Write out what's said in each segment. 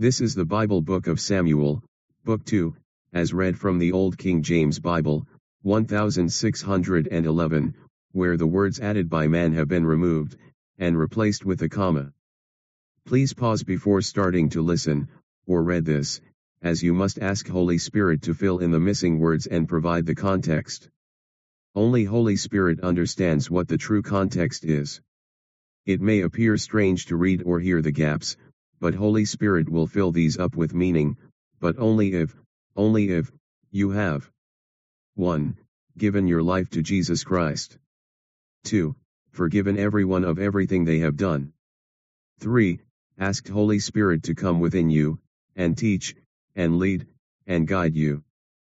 This is the Bible Book of Samuel, Book 2, as read from the Old King James Bible, 1611, where the words added by man have been removed, and replaced with a comma. Please pause before starting to listen, or read this, as you must ask Holy Spirit to fill in the missing words and provide the context. Only Holy Spirit understands what the true context is. It may appear strange to read or hear the gaps, but Holy Spirit will fill these up with meaning, but only if you have 1. Given your life to Jesus Christ. 2. Forgiven everyone of everything they have done. 3. Asked Holy Spirit to come within you, and teach, and lead, and guide you.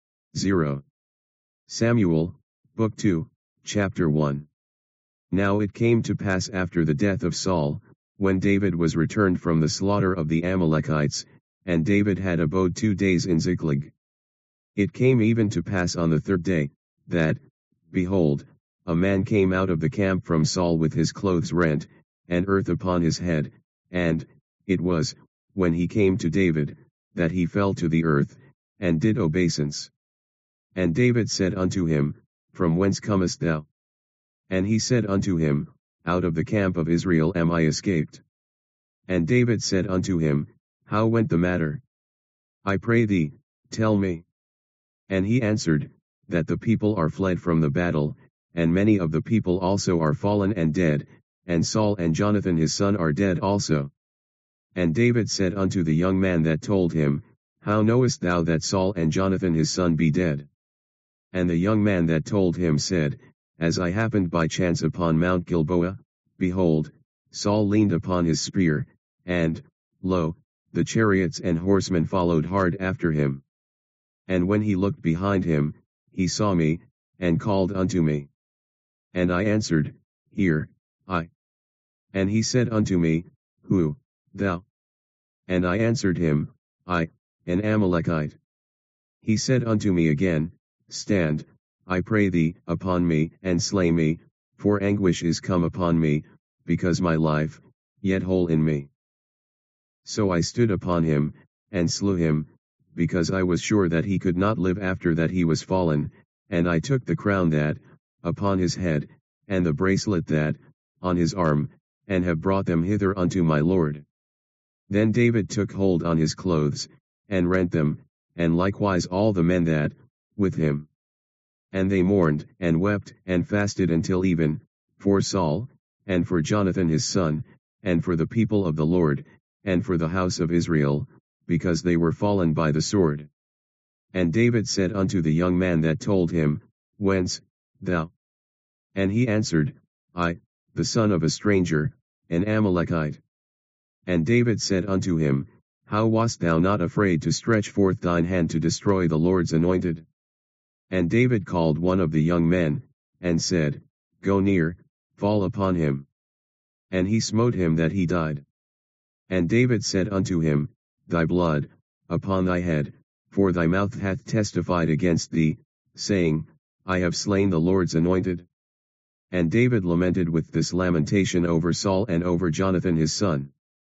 0. Samuel, Book 2, Chapter 1. Now it came to pass after the death of Saul, when David was returned from the slaughter of the Amalekites, and David had abode 2 days in Ziklag. It came even to pass on the third day, that, behold, a man came out of the camp from Saul with his clothes rent, and earth upon his head, and, it was, when he came to David, that he fell to the earth, and did obeisance. And David said unto him, From whence comest thou? And he said unto him, Out of the camp of Israel am I escaped. And David said unto him, How went the matter? I pray thee, tell me. And he answered, That the people are fled from the battle, and many of the people also are fallen and dead, and Saul and Jonathan his son are dead also. And David said unto the young man that told him, How knowest thou that Saul and Jonathan his son be dead? And the young man that told him said, As I happened by chance upon Mount Gilboa, behold, Saul leaned upon his spear, and, lo, the chariots and horsemen followed hard after him. And when he looked behind him, he saw me, and called unto me. And I answered, Here, I. And he said unto me, Who, thou? And I answered him, I, an Amalekite. He said unto me again, Stand, I pray thee, upon me, and slay me, for anguish is come upon me, because my life, yet whole in me. So I stood upon him, and slew him, because I was sure that he could not live after that he was fallen, and I took the crown that, upon his head, and the bracelet that, on his arm, and have brought them hither unto my Lord. Then David took hold on his clothes, and rent them, and likewise all the men that, with him. And they mourned, and wept, and fasted until even, for Saul, and for Jonathan his son, and for the people of the Lord, and for the house of Israel, because they were fallen by the sword. And David said unto the young man that told him, Whence, thou? And he answered, I, the son of a stranger, an Amalekite. And David said unto him, How wast thou not afraid to stretch forth thine hand to destroy the Lord's anointed? And David called one of the young men, and said, Go near, fall upon him. And he smote him that he died. And David said unto him, Thy blood, upon thy head, for thy mouth hath testified against thee, saying, I have slain the Lord's anointed. And David lamented with this lamentation over Saul and over Jonathan his son.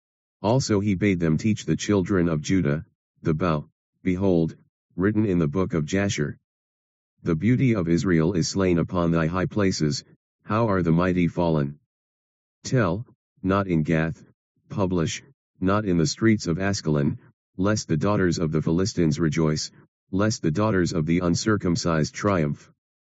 Also he bade them teach the children of Judah, the bow, behold, written in the book of Jasher. The beauty of Israel is slain upon thy high places, how are the mighty fallen? Tell, not in Gath, publish, not in the streets of Askelon, lest the daughters of the Philistines rejoice, lest the daughters of the uncircumcised triumph.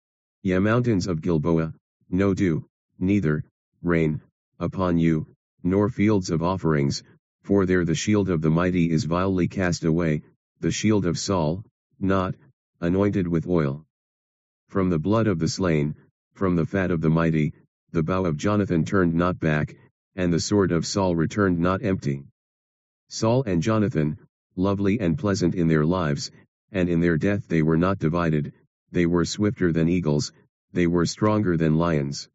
Ye mountains of Gilboa, no dew, neither, rain, upon you, nor fields of offerings, for there the shield of the mighty is vilely cast away, the shield of Saul, not, anointed with oil. From the blood of the slain, from the fat of the mighty, the bow of Jonathan turned not back, and the sword of Saul returned not empty. Saul and Jonathan, lovely and pleasant in their lives, and in their death they were not divided, they were swifter than eagles, they were stronger than lions.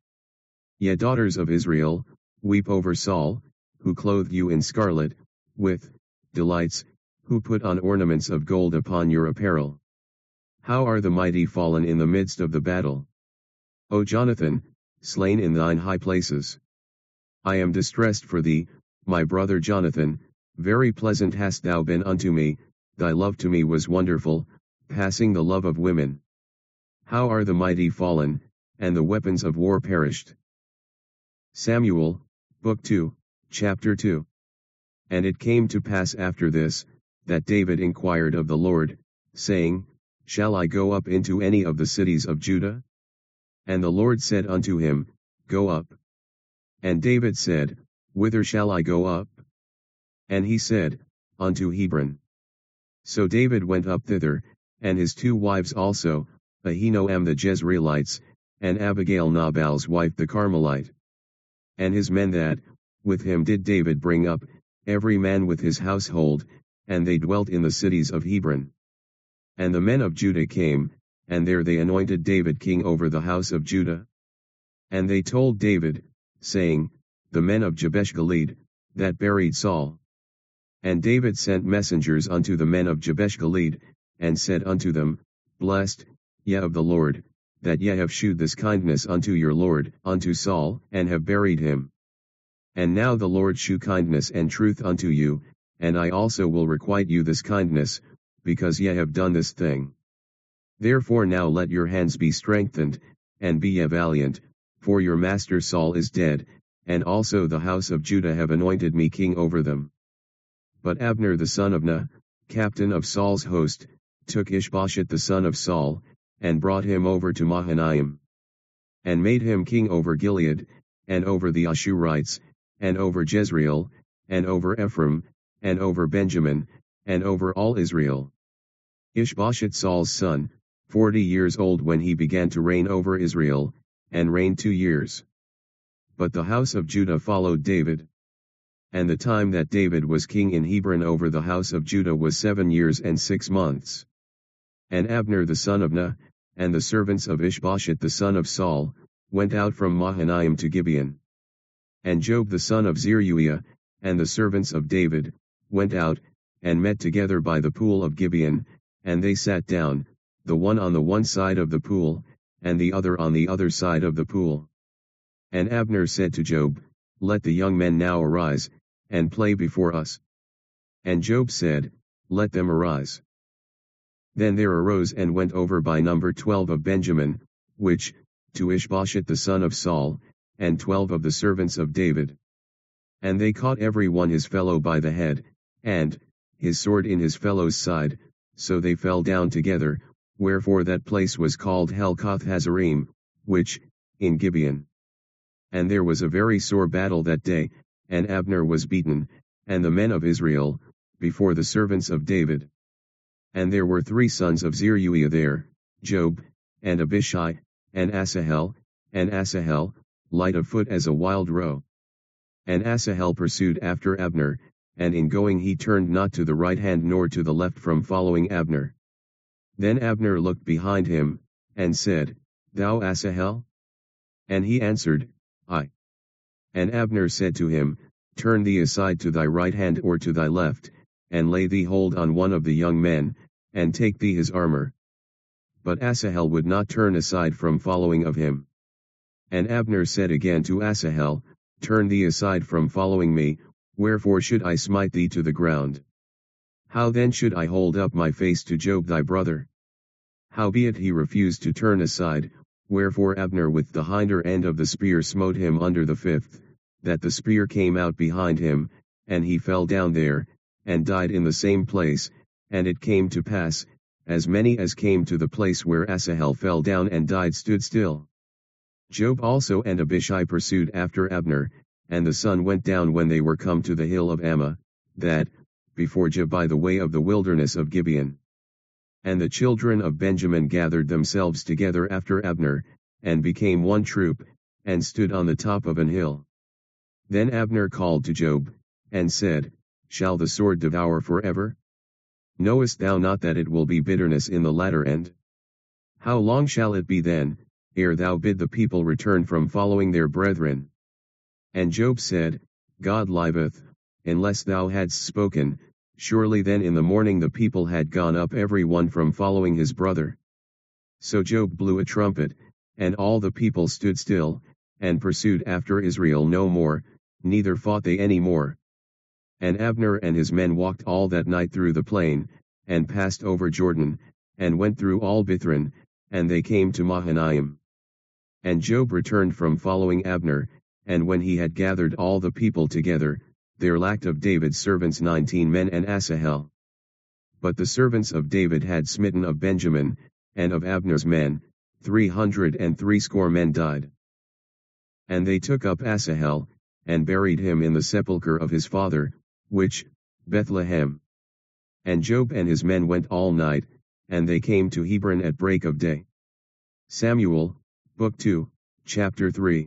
Ye daughters of Israel, weep over Saul, who clothed you in scarlet, with delights, who put on ornaments of gold upon your apparel. How are the mighty fallen in the midst of the battle? O Jonathan, slain in thine high places. I am distressed for thee, my brother Jonathan, Very pleasant hast thou been unto me, thy love to me was wonderful, passing the love of women. How are the mighty fallen, and the weapons of war perished. Samuel, Book 2, Chapter 2. And it came to pass after this, that David inquired of the Lord, saying, Shall I go up into any of the cities of Judah? And the Lord said unto him, Go up. And David said, Whither shall I go up? And he said, Unto Hebron. So David went up thither, and his 2 wives also, Ahinoam the Jezreelites, and Abigail Nabal's wife the Carmelite. And his men that, with him did David bring up, every man with his household, and they dwelt in the cities of Hebron. And the men of Judah came, and there they anointed David king over the house of Judah. And they told David, saying, The men of Jabesh Gilead, that buried Saul. And David sent messengers unto the men of Jabesh Gilead, and said unto them, Blessed, ye of the Lord, that ye have shewed this kindness unto your Lord, unto Saul, and have buried him. And now the Lord shew kindness and truth unto you, and I also will requite you this kindness, because ye have done this thing. Therefore now let your hands be strengthened, and be ye valiant, for your master Saul is dead, and also the house of Judah have anointed me king over them. But Abner the son of Ner, captain of Saul's host, took Ishbosheth the son of Saul, and brought him over to Mahanaim. And made him king over Gilead, and over the Ashurites, and over Jezreel, and over Ephraim, and over Benjamin, and over all Israel. Ishbosheth Saul's son, 40 years old when he began to reign over Israel, and reigned 2 years. But the house of Judah followed David. And the time that David was king in Hebron over the house of Judah was 7 years and 6 months. And Abner the son of Ner, and the servants of Ishbosheth the son of Saul, went out from Mahanaim to Gibeon. And Joab the son of Zeruiah, and the servants of David, went out, and met together by the pool of Gibeon, and they sat down, the one on the one side of the pool, and the other on the other side of the pool. And Abner said to Joab, Let the young men now arise, and play before us. And Joab said, Let them arise. Then there arose and went over by number 12 of Benjamin, which, to Ishbosheth the son of Saul, and 12 of the servants of David. And they caught every one his fellow by the head, and, his sword in his fellow's side, so they fell down together, wherefore that place was called Helkath Hazarim, which, in Gibeon. And there was a very sore battle that day, and Abner was beaten, and the men of Israel, before the servants of David. And there were 3 sons of Zeruiah there, Joab, and Abishai, and Asahel, light of foot as a wild roe. And Asahel pursued after Abner, and in going he turned not to the right hand nor to the left from following Abner. Then Abner looked behind him, and said, Thou Asahel? And he answered, I. And Abner said to him, Turn thee aside to thy right hand or to thy left, and lay thee hold on one of the young men, and take thee his armor. But Asahel would not turn aside from following of him. And Abner said again to Asahel, Turn thee aside from following me, wherefore should I smite thee to the ground? How then should I hold up my face to Joab thy brother? Howbeit he refused to turn aside, wherefore Abner with the hinder end of the spear smote him under the fifth, that the spear came out behind him, and he fell down there, and died in the same place. And it came to pass, as many as came to the place where Asahel fell down and died stood still. Joab also and Abishai pursued after Abner, and the sun went down when they were come to the hill of Ammah, that, before Joab by the way of the wilderness of Gibeon. And the children of Benjamin gathered themselves together after Abner, and became one troop, and stood on the top of an hill. Then Abner called to Joab, and said, Shall the sword devour forever? Knowest thou not that it will be bitterness in the latter end? How long shall it be then, ere thou bid the people return from following their brethren? And Joab said, God liveth, unless thou hadst spoken, surely then in the morning the people had gone up every one from following his brother. So Joab blew a trumpet, and all the people stood still, and pursued after Israel no more, neither fought they any more. And Abner and his men walked all that night through the plain, and passed over Jordan, and went through all Bithron, and they came to Mahanaim. And Joab returned from following Abner, and when he had gathered all the people together, there lacked of David's servants 19 men and Asahel. But the servants of David had smitten of Benjamin, and of Abner's men, 360 men died. And they took up Asahel, and buried him in the sepulchre of his father, which, Bethlehem. And Joab and his men went all night, and they came to Hebron at break of day. Samuel, Book 2, Chapter 3.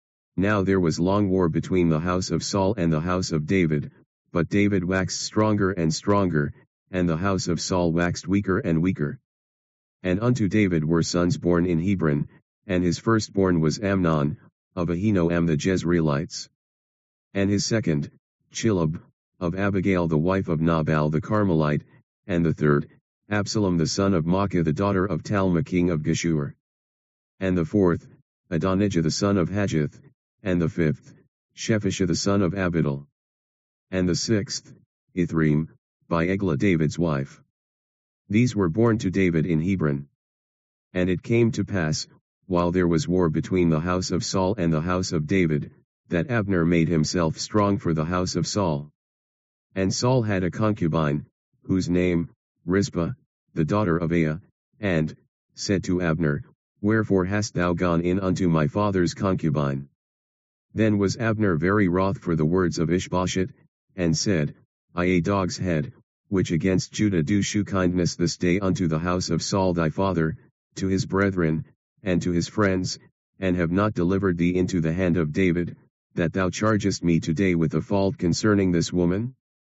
Now there was long war between the house of Saul and the house of David, but David waxed stronger and stronger, and the house of Saul waxed weaker and weaker. And unto David were sons born in Hebron, and his firstborn was Amnon, of Ahinoam the Jezreelites. And his second, Chilab, of Abigail the wife of Nabal the Carmelite, and the third, Absalom the son of Maachah the daughter of Talmah king of Geshur. And the fourth, Adonijah the son of Haggith, and the fifth, Shephisha the son of Abidal. And the sixth, Ithream, by Eglah David's wife. These were born to David in Hebron. And it came to pass, while there was war between the house of Saul and the house of David, that Abner made himself strong for the house of Saul. And Saul had a concubine, whose name, Rizpah, the daughter of Aiah, and said to Abner, Wherefore hast thou gone in unto my father's concubine? Then was Abner very wroth for the words of Ishbosheth, and said, I a dog's head, which against Judah do shew kindness this day unto the house of Saul thy father, to his brethren, and to his friends, and have not delivered thee into the hand of David, that thou chargest me today with a fault concerning this woman?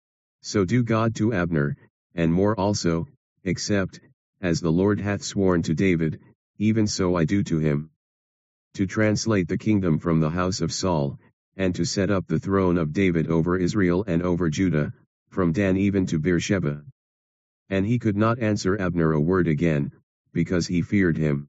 So do God to Abner, and more also, except, as the Lord hath sworn to David, even so I do to him. To translate the kingdom from the house of Saul, and to set up the throne of David over Israel and over Judah, from Dan even to Beersheba. And he could not answer Abner a word again, because he feared him.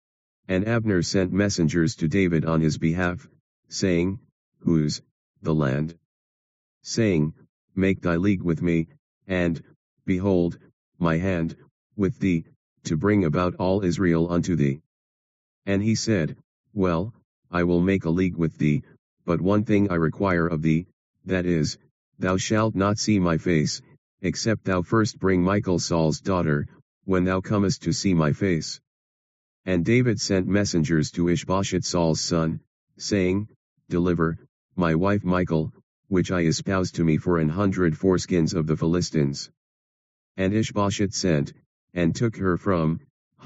And Abner sent messengers to David on his behalf, saying, Whose, the land? Saying, Make thy league with me, and, behold, my hand, with thee, to bring about all Israel unto thee. And he said, Well, I will make a league with thee, but one thing I require of thee, that is, thou shalt not see my face, except thou first bring Michal Saul's daughter, when thou comest to see my face. And David sent messengers to Ishbosheth Saul's son, saying, Deliver, my wife Michal, which I espoused to me for 100 foreskins of the Philistines. And Ishbosheth sent, and took her from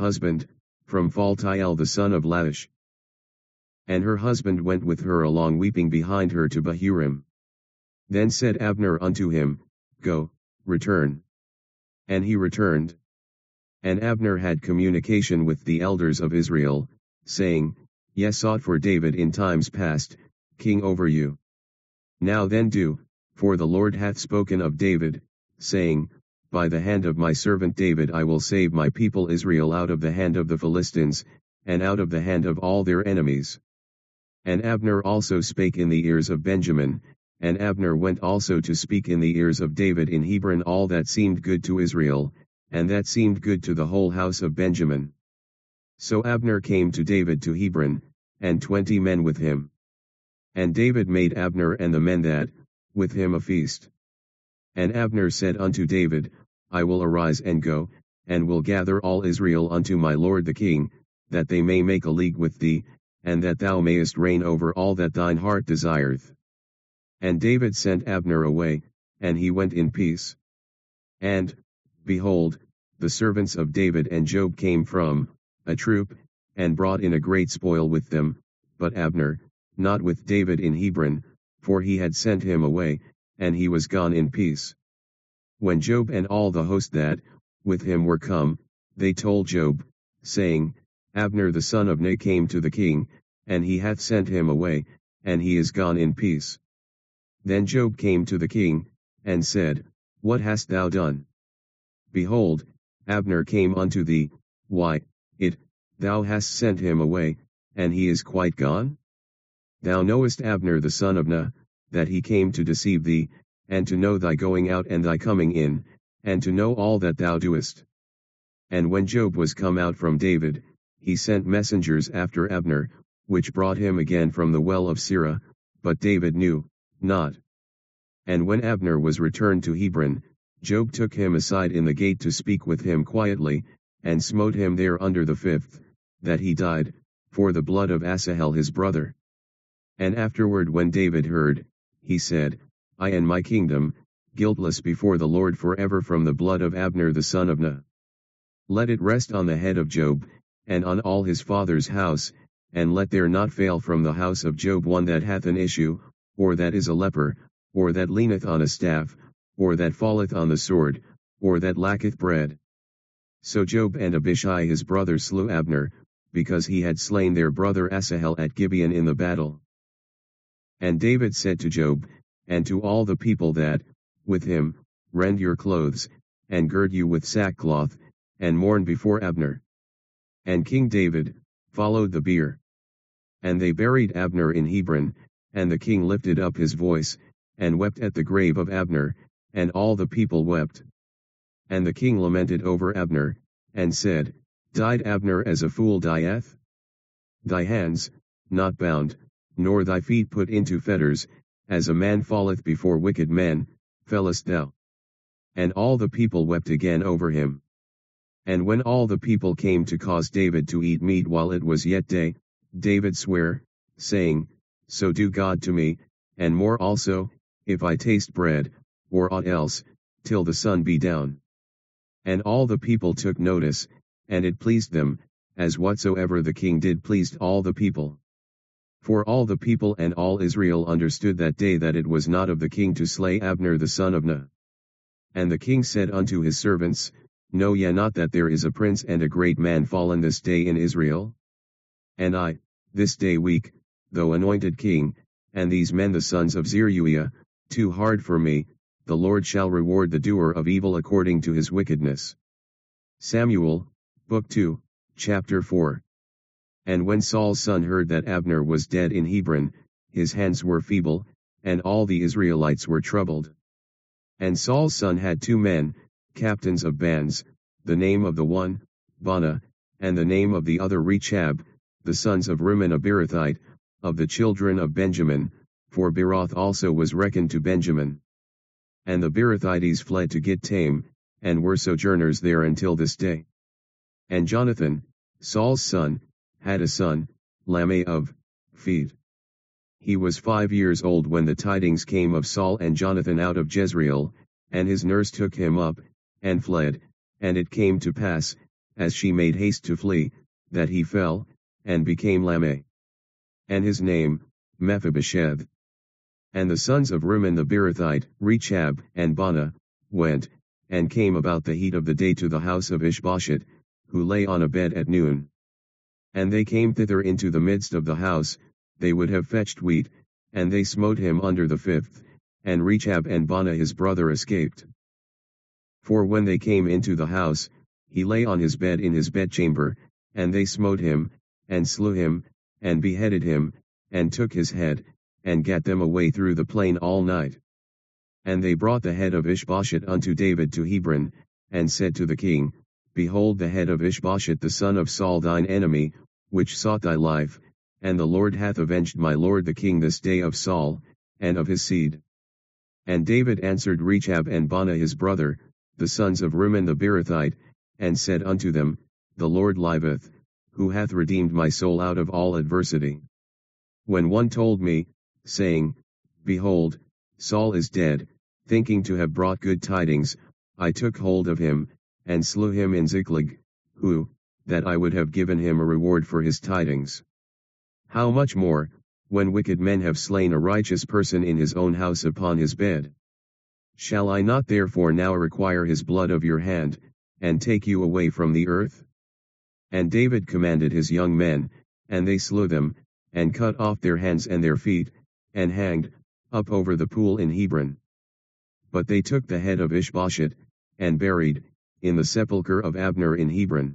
Phaltiel the son of Laish. And her husband went with her along weeping behind her to Bahurim. Then said Abner unto him, Go, return. And he returned. And Abner had communication with the elders of Israel, saying, Ye sought for David in times past, king over you. Now then do, for the Lord hath spoken of David, saying, By the hand of my servant David I will save my people Israel out of the hand of the Philistines, and out of the hand of all their enemies. And Abner also spake in the ears of Benjamin, and Abner went also to speak in the ears of David in Hebron all that seemed good to Israel, and that seemed good to the whole house of Benjamin. So Abner came to David to Hebron, and 20 men with him. And David made Abner and the men that, with him a feast. And Abner said unto David, I will arise and go, and will gather all Israel unto my lord the king, that they may make a league with thee, and that thou mayest reign over all that thine heart desireth. And David sent Abner away, and he went in peace. And, behold, the servants of David and Joab came from a troop, and brought in a great spoil with them, but Abner, not with David in Hebron, for he had sent him away, and he was gone in peace. When Joab and all the host that, with him were come, they told Joab, saying, Abner the son of Ner came to the king, and he hath sent him away, and he is gone in peace. Then Joab came to the king, and said, What hast thou done? Behold, Abner came unto thee, why, thou hast sent him away, and he is quite gone? Thou knowest Abner the son of Ner, that he came to deceive thee, and to know thy going out and thy coming in, and to know all that thou doest. And when Joab was come out from David, he sent messengers after Abner, which brought him again from the well of Sirah, but David knew not. And when Abner was returned to Hebron, Joab took him aside in the gate to speak with him quietly, and smote him there under the fifth, that he died, for the blood of Asahel his brother. And afterward when David heard, he said, I and my kingdom, guiltless before the Lord forever from the blood of Abner the son of Ner. Let it rest on the head of Joab, and on all his father's house, and let there not fail from the house of Joab one that hath an issue, or that is a leper, or that leaneth on a staff, or that falleth on the sword, or that lacketh bread. So Joab and Abishai his brother slew Abner, because he had slain their brother Asahel at Gibeon in the battle. And David said to Joab, and to all the people that, with him, rend your clothes, and gird you with sackcloth, and mourn before Abner. And King David followed the bier. And they buried Abner in Hebron, and the king lifted up his voice, and wept at the grave of Abner, and all the people wept. And the king lamented over Abner, and said, Died Abner as a fool dieth? Thy hands, not bound, nor thy feet put into fetters, as a man falleth before wicked men, fellest thou. And all the people wept again over him. And when all the people came to cause David to eat meat while it was yet day, David sware, saying, So do God to me, and more also, if I taste bread, or aught else, till the sun be down. And all the people took notice, and it pleased them, as whatsoever the king did pleased all the people. For all the people and all Israel understood that day that it was not of the king to slay Abner the son of Ner. And the king said unto his servants, Know ye not that there is a prince and a great man fallen this day in Israel? And I, this day weak, though anointed king, and these men the sons of Zeruiah, too hard for me, the Lord shall reward the doer of evil according to his wickedness. Samuel, Book 2, Chapter 4. And when Saul's son heard that Abner was dead in Hebron, his hands were feeble, and all the Israelites were troubled. And Saul's son had 2 men, captains of bands, the name of the one, Baanah, and the name of the other Rechab, the sons of Rimmon a Beerothite, of the children of Benjamin, for Beeroth also was reckoned to Benjamin. And the Beerothites fled to Gittaim, and were sojourners there until this day. And Jonathan, Saul's son, had a son, Lameh of Feed. He was 5 years old when the tidings came of Saul and Jonathan out of Jezreel, and his nurse took him up, and fled, and it came to pass, as she made haste to flee, that he fell, and became Lameh. And his name, Mephibosheth. And the sons of Rimmon the Beerothite, Rechab and Baanah, went, and came about the heat of the day to the house of Ishbosheth, who lay on a bed at noon. And they came thither into the midst of the house, they would have fetched wheat, and they smote him under the fifth, and Rechab and Baanah his brother escaped. For when they came into the house, he lay on his bed in his bedchamber, and they smote him, and slew him, and beheaded him, and took his head, and gat them away through the plain all night. And they brought the head of Ishbosheth unto David to Hebron, and said to the king, Behold the head of Ishbosheth the son of Saul thine enemy, which sought thy life, and the Lord hath avenged my lord the king this day of Saul, and of his seed. And David answered Rechab and Baanah his brother, the sons of Rimmon the Beerothite, and said unto them, The Lord liveth, who hath redeemed my soul out of all adversity. When one told me, saying, Behold, Saul is dead, thinking to have brought good tidings, I took hold of him, and slew him in Ziklag, who, that I would have given him a reward for his tidings. How much more, when wicked men have slain a righteous person in his own house upon his bed? Shall I not therefore now require his blood of your hand, and take you away from the earth? And David commanded his young men, and they slew them, and cut off their hands and their feet, and hanged, up over the pool in Hebron. But they took the head of Ishbosheth, and buried, in the sepulchre of Abner in Hebron.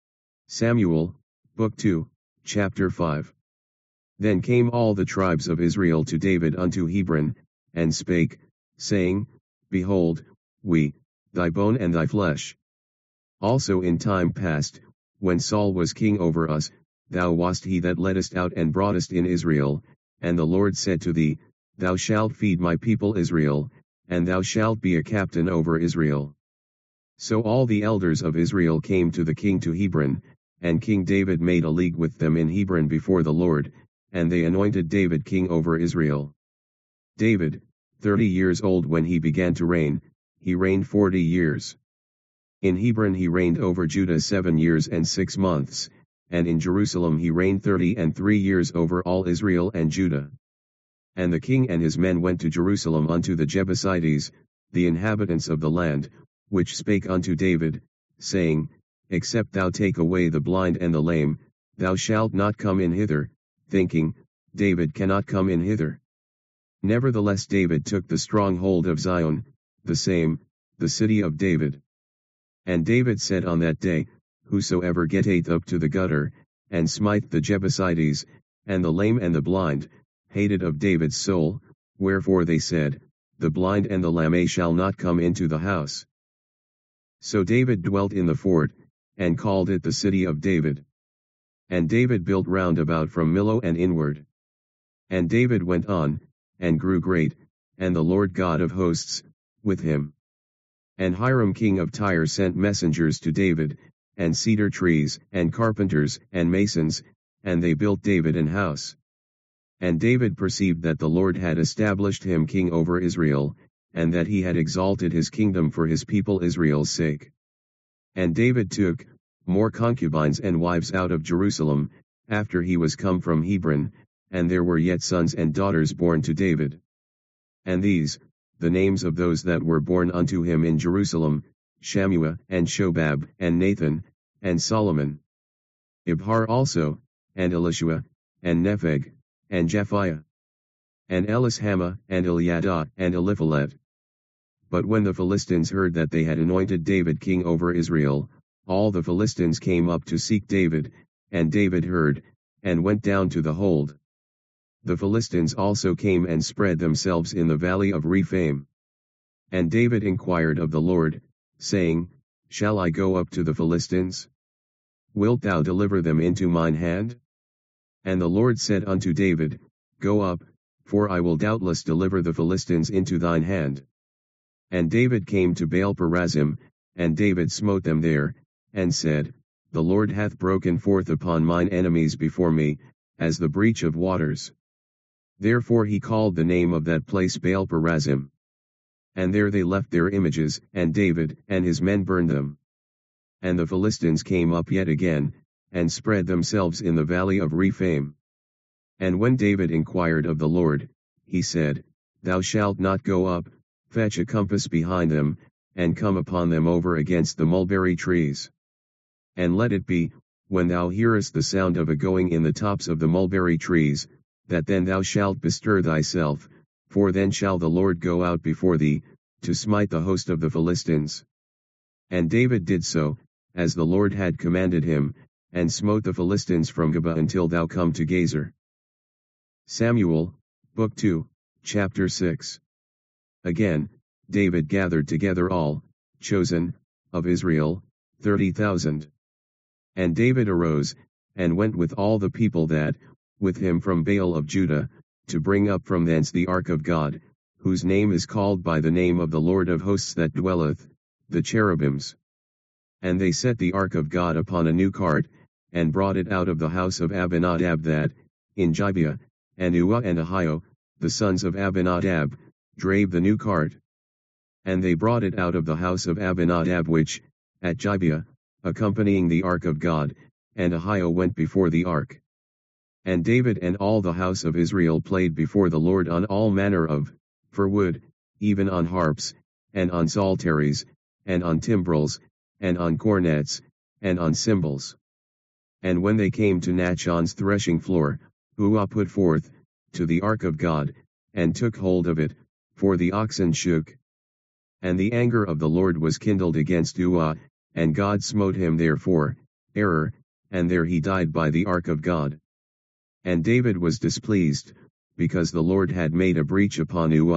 Samuel, Book 2, Chapter 5. Then came all the tribes of Israel to David unto Hebron, and spake, saying, Behold, we, thy bone and thy flesh. Also in time past, when Saul was king over us, thou wast he that leddest out and broughtest in Israel, and the Lord said to thee, Thou shalt feed my people Israel, and thou shalt be a captain over Israel. So all the elders of Israel came to the king to Hebron, and King David made a league with them in Hebron before the Lord, and they anointed David king over Israel. David, 30 years old when he began to reign, he reigned 40 years. In Hebron he reigned over Judah 7 years and 6 months, and in Jerusalem he reigned 33 years over all Israel and Judah. And the king and his men went to Jerusalem unto the Jebusites, the inhabitants of the land, which spake unto David, saying, Except thou take away the blind and the lame, thou shalt not come in hither, thinking, David cannot come in hither. Nevertheless David took the stronghold of Zion, the same, the city of David. And David said on that day, Whosoever getteth up to the gutter, and smite the Jebusites, and the lame and the blind, hated of David's soul, wherefore they said, The blind and the lame shall not come into the house. So David dwelt in the fort, and called it the city of David. And David built round about from Millo and inward. And David went on, and grew great, and the Lord God of hosts, with him. And Hiram king of Tyre sent messengers to David, and cedar trees, and carpenters, and masons, and they built David an house. And David perceived that the Lord had established him king over Israel, and that he had exalted his kingdom for his people Israel's sake. And David took more concubines and wives out of Jerusalem, after he was come from Hebron, and there were yet sons and daughters born to David. And these, the names of those that were born unto him in Jerusalem, Shammua, and Shobab, and Nathan, and Solomon. Ibhar also, and Elishua, and Nepheg, and Japhiah, and Elishama, and Eliadah, and Eliphalet. But when the Philistines heard that they had anointed David king over Israel, all the Philistines came up to seek David, and David heard, and went down to the hold. The Philistines also came and spread themselves in the valley of Rephaim. And David inquired of the Lord, saying, Shall I go up to the Philistines? Wilt thou deliver them into mine hand? And the Lord said unto David, Go up, for I will doubtless deliver the Philistines into thine hand. And David came to Baal-perazim, and David smote them there, and said, The Lord hath broken forth upon mine enemies before me, as the breach of waters. Therefore he called the name of that place Baal-perazim. And there they left their images, and David and his men burned them. And the Philistines came up yet again, and spread themselves in the valley of Rephaim. And when David inquired of the Lord, he said, Thou shalt not go up, fetch a compass behind them, and come upon them over against the mulberry trees. And let it be, when thou hearest the sound of a going in the tops of the mulberry trees, that then thou shalt bestir thyself, for then shall the Lord go out before thee, to smite the host of the Philistines. And David did so, as the Lord had commanded him, and smote the Philistines from Geba until thou come to Gazer. Samuel, Book 2, Chapter 6. Again, David gathered together all, chosen, of Israel, 30,000. And David arose, and went with all the people that, with him from Baal of Judah, to bring up from thence the ark of God, whose name is called by the name of the Lord of hosts that dwelleth, the cherubims. And they set the ark of God upon a new cart, and brought it out of the house of Abinadab that, in Gibeah, and Uah and Ahio, the sons of Abinadab, drave the new cart. And they brought it out of the house of Abinadab which, at Gibeah, accompanying the ark of God, and Ahio went before the ark. And David and all the house of Israel played before the Lord on all manner of, for wood, even on harps, and on psalteries, and on timbrels, and on cornets, and on cymbals. And when they came to Nachon's threshing floor, Uah put forth, to the ark of God, and took hold of it, for the oxen shook. And the anger of the Lord was kindled against Uah, and God smote him therefore, error, and there he died by the ark of God. And David was displeased, because the Lord had made a breach upon Uah,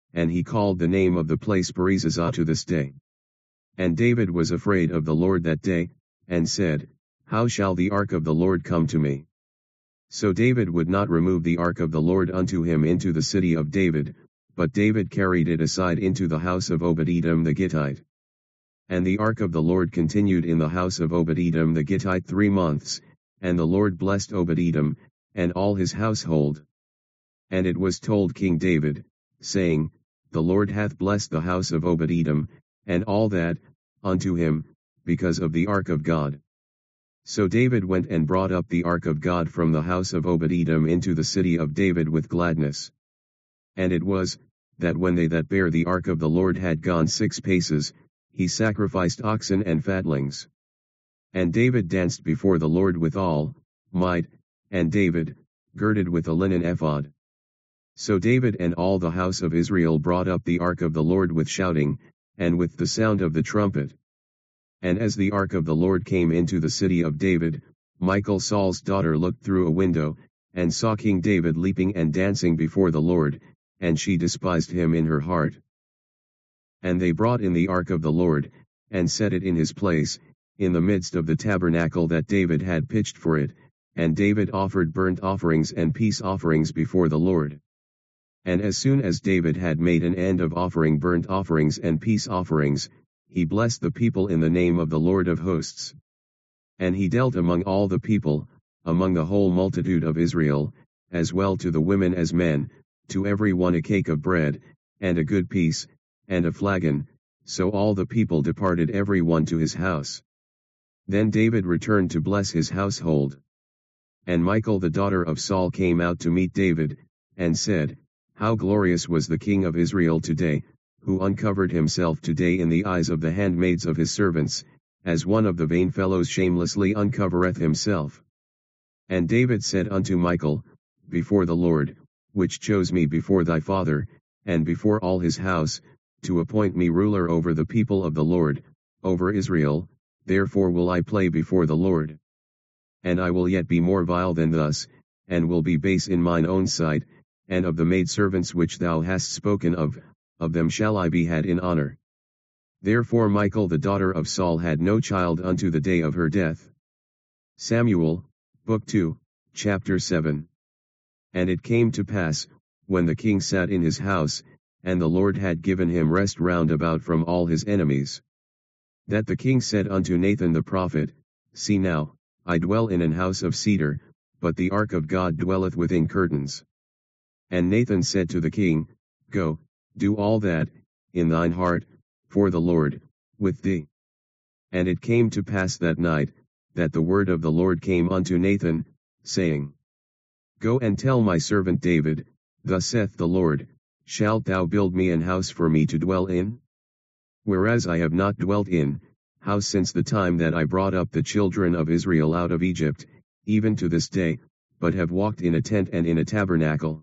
and he called the name of the place Perizazah to this day. And David was afraid of the Lord that day, and said, How shall the ark of the Lord come to me? So David would not remove the ark of the Lord unto him into the city of David, but David carried it aside into the house of Obed-Edom the Gittite. And the ark of the Lord continued in the house of Obed-Edom the Gittite 3 months, and the Lord blessed Obed-Edom, and all his household. And it was told King David, saying, The Lord hath blessed the house of Obed-Edom, and all that, unto him, because of the ark of God. So David went and brought up the ark of God from the house of Obed-Edom into the city of David with gladness. And it was, that when they that bare the ark of the Lord had gone 6 paces, he sacrificed oxen and fatlings. And David danced before the Lord with all might, and David, girded with a linen ephod. So David and all the house of Israel brought up the ark of the Lord with shouting, and with the sound of the trumpet. And as the ark of the Lord came into the city of David, Michal Saul's daughter looked through a window, and saw King David leaping and dancing before the Lord, and she despised him in her heart. And they brought in the ark of the Lord, and set it in his place, in the midst of the tabernacle that David had pitched for it, and David offered burnt offerings and peace offerings before the Lord. And as soon as David had made an end of offering burnt offerings and peace offerings, he blessed the people in the name of the Lord of hosts. And he dealt among all the people, among the whole multitude of Israel, as well to the women as men, to every one a cake of bread, and a good piece, and a flagon, so all the people departed every one to his house. Then David returned to bless his household. And Michal the daughter of Saul came out to meet David, and said, How glorious was the king of Israel today, who uncovered himself today in the eyes of the handmaids of his servants, as one of the vain fellows shamelessly uncovereth himself. And David said unto Michal, Before the Lord, which chose me before thy father, and before all his house, to appoint me ruler over the people of the Lord, over Israel, therefore will I play before the Lord. And I will yet be more vile than thus, and will be base in mine own sight, and of the maidservants which thou hast spoken of them shall I be had in honor. Therefore Michal the daughter of Saul had no child unto the day of her death. Samuel, Book 2, Chapter 7. And it came to pass, when the king sat in his house, and the Lord had given him rest round about from all his enemies, that the king said unto Nathan the prophet, See now, I dwell in an house of cedar, but the ark of God dwelleth within curtains. And Nathan said to the king, Go, do all that, in thine heart, for the Lord, with thee. And it came to pass that night, that the word of the Lord came unto Nathan, saying, Go and tell my servant David, Thus saith the Lord, Shalt thou build me an house for me to dwell in? Whereas I have not dwelt in house since the time that I brought up the children of Israel out of Egypt, even to this day, but have walked in a tent and in a tabernacle.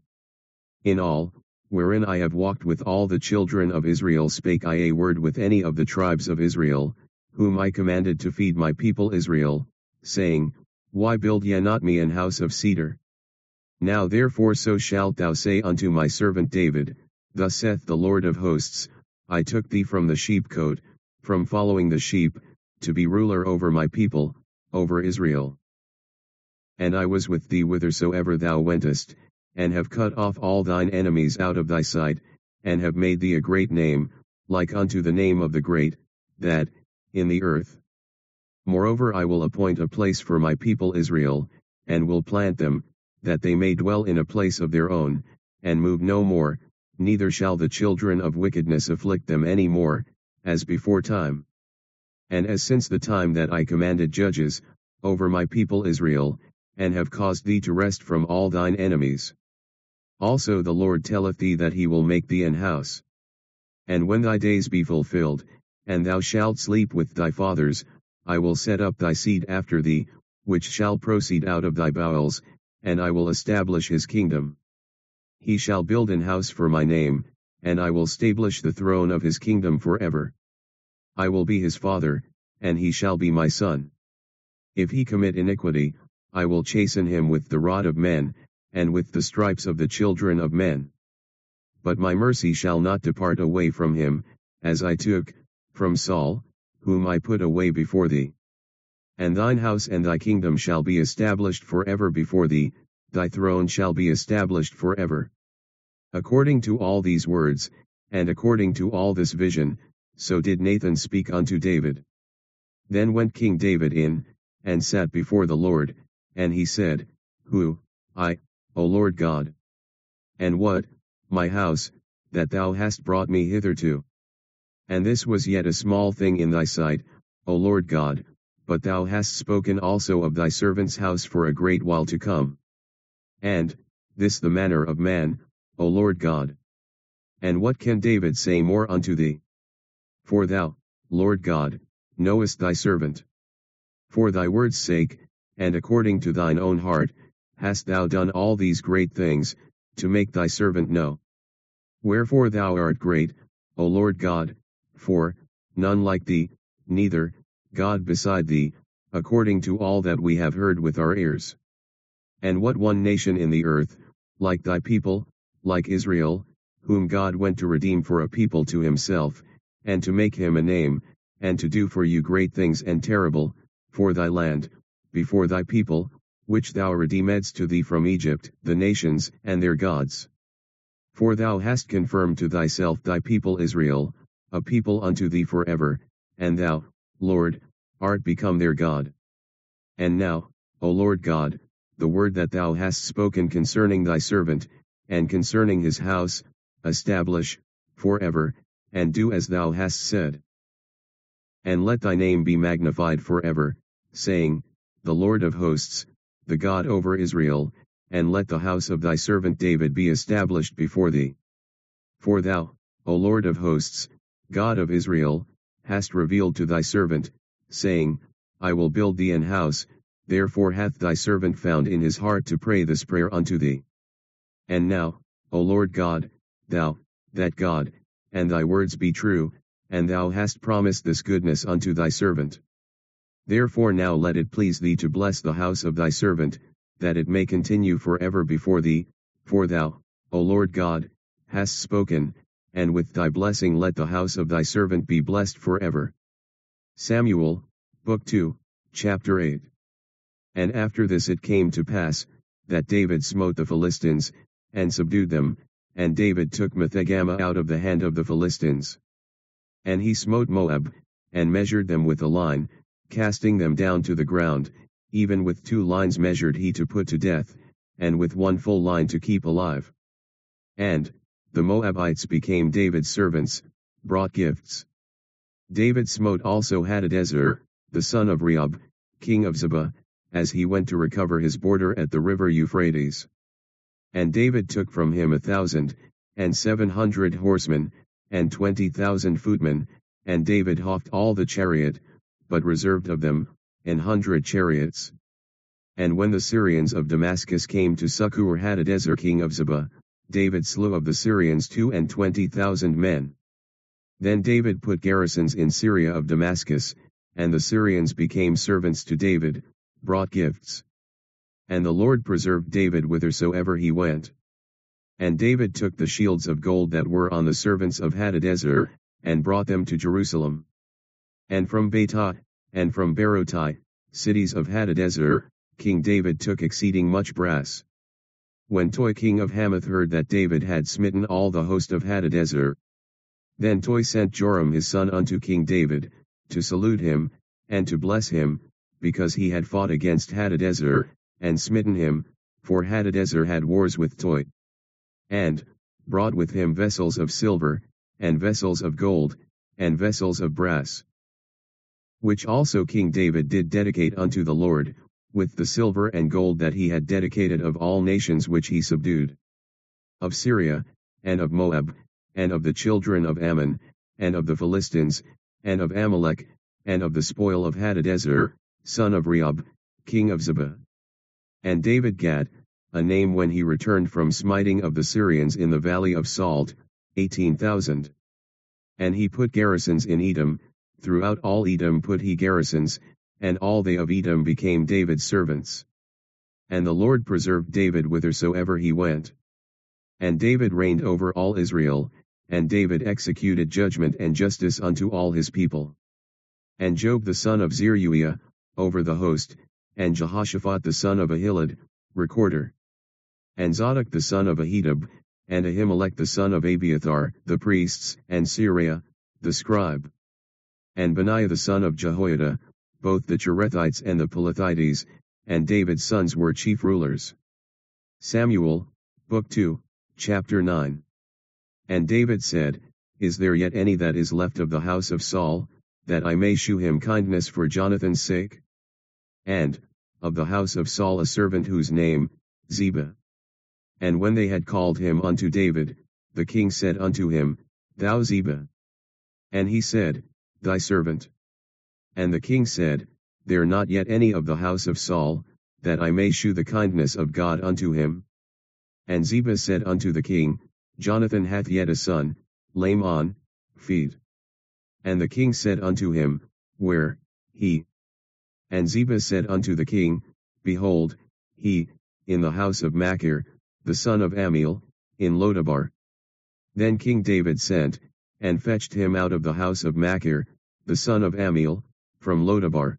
In all, wherein I have walked with all the children of Israel spake I a word with any of the tribes of Israel, whom I commanded to feed my people Israel, saying, Why build ye not me an house of cedar? Now therefore so shalt thou say unto my servant David, Thus saith the Lord of hosts, I took thee from the sheepcote, from following the sheep, to be ruler over my people, over Israel. And I was with thee whithersoever thou wentest, and have cut off all thine enemies out of thy sight, and have made thee a great name, like unto the name of the great, that, in the earth. Moreover I will appoint a place for my people Israel, and will plant them, that they may dwell in a place of their own, and move no more, neither shall the children of wickedness afflict them any more, as before time. And as since the time that I commanded judges, over my people Israel, and have caused thee to rest from all thine enemies. Also the Lord telleth thee that he will make thee an house. And when thy days be fulfilled, and thou shalt sleep with thy fathers, I will set up thy seed after thee, which shall proceed out of thy bowels, and I will establish his kingdom. He shall build an house for my name, and I will stablish the throne of his kingdom forever. I will be his father, and he shall be my son. If he commit iniquity, I will chasten him with the rod of men, and with the stripes of the children of men. but my mercy shall not depart away from him, as I took, from Saul, whom I put away before thee. And thine house and thy kingdom shall be established forever before thee, thy throne shall be established forever. According to all these words, and according to all this vision, so did Nathan speak unto David. Then went King David in, and sat before the Lord, and he said, Who, I, O Lord God? And what, my house, that thou hast brought me hitherto? And this was yet a small thing in thy sight, O Lord God, but thou hast spoken also of thy servant's house for a great while to come. And, this the manner of man, O Lord God. And what can David say more unto thee? For thou, Lord God, knowest thy servant. For thy word's sake, and according to thine own heart, hast thou done all these great things, to make thy servant know. Wherefore thou art great, O Lord God, for, none like thee, neither, God beside thee, according to all that we have heard with our ears. And what one nation in the earth, like thy people, like Israel, whom God went to redeem for a people to himself, and to make him a name, and to do for you great things and terrible, for thy land, before thy people, which thou redeemedst to thee from Egypt, the nations, and their gods. For thou hast confirmed to thyself thy people Israel, a people unto thee forever, and thou, Lord, art become their God. And now, O Lord God, the word that thou hast spoken concerning thy servant, and concerning his house, establish, forever, and do as thou hast said. And let thy name be magnified forever, saying, The Lord of hosts, the God over Israel, and let the house of thy servant David be established before thee. For thou, O Lord of hosts, God of Israel, hast revealed to thy servant, saying, I will build thee an house, therefore hath thy servant found in his heart to pray this prayer unto thee. And now, O Lord God, thou, that God, and thy words be true, and thou hast promised this goodness unto thy servant. Therefore now let it please thee to bless the house of thy servant, that it may continue forever before thee, for thou, O Lord God, hast spoken, and with thy blessing let the house of thy servant be blessed forever. Samuel, Book 2, Chapter 8. And after this it came to pass, that David smote the Philistines, and subdued them, and David took Methegama out of the hand of the Philistines. And he smote Moab, and measured them with a line, casting them down to the ground, even with 2 lines measured he to put to death, and with 1 full line to keep alive. And, the Moabites became David's servants, brought gifts. David smote also Hadadezer, the son of Rehob, king of Zebah, as he went to recover his border at the river Euphrates. And David took from him 1,700 horsemen, and 20,000 footmen, and David houghed all the chariot, but reserved of them 100 chariots. And when the Syrians of Damascus came to succor Hadadezer king of Zebah, David slew of the Syrians 22,000 men. Then David put garrisons in Syria of Damascus, and the Syrians became servants to David, brought gifts. And the Lord preserved David whithersoever he went. And David took the shields of gold that were on the servants of Hadadezer, and brought them to Jerusalem. And from Betah, and from Berotai, cities of Hadadezer, King David took exceeding much brass. When Toi king of Hamath heard that David had smitten all the host of Hadadezer, then Toi sent Joram his son unto King David, to salute him, and to bless him, because he had fought against Hadadezer, and smitten him, for Hadadezer had wars with Toi. And, brought with him vessels of silver, and vessels of gold, and vessels of brass. Which also King David did dedicate unto the Lord, with the silver and gold that he had dedicated of all nations which he subdued. Of Syria, and of Moab, and of the children of Ammon, and of the Philistines, and of Amalek, and of the spoil of Hadadezer, son of Rehob, king of Zebah. And David gat, a name when he returned from smiting of the Syrians in the valley of Salt, 18,000. And he put garrisons in Edom, throughout all Edom put he garrisons, and all they of Edom became David's servants. And the Lord preserved David whithersoever he went. And David reigned over all Israel, and David executed judgment and justice unto all his people. And Job the son of Zeruiah, over the host, and Jehoshaphat the son of Ahilud, recorder. And Zadok the son of Ahitub, and Ahimelech the son of Abiathar, the priests, and Seraiah, the scribe. And Benaiah the son of Jehoiada, both the Cherethites and the Pelethites, and David's sons were chief rulers. Samuel, Book 2, Chapter 9. And David said, Is there yet any that is left of the house of Saul, that I may shew him kindness for Jonathan's sake? And, of the house of Saul a servant whose name, Ziba. And when they had called him unto David, the king said unto him, Thou Ziba. And he said, Thy servant. And the king said, There not yet any of the house of Saul, that I may shew the kindness of God unto him? And Ziba said unto the king, Jonathan hath yet a son, lame on feet. And the king said unto him, Where he? And Ziba said unto the king, Behold, he, in the house of Machir, the son of Ammiel, in Lodabar. Then King David sent, and fetched him out of the house of Machir, the son of Ammiel, from Lodabar.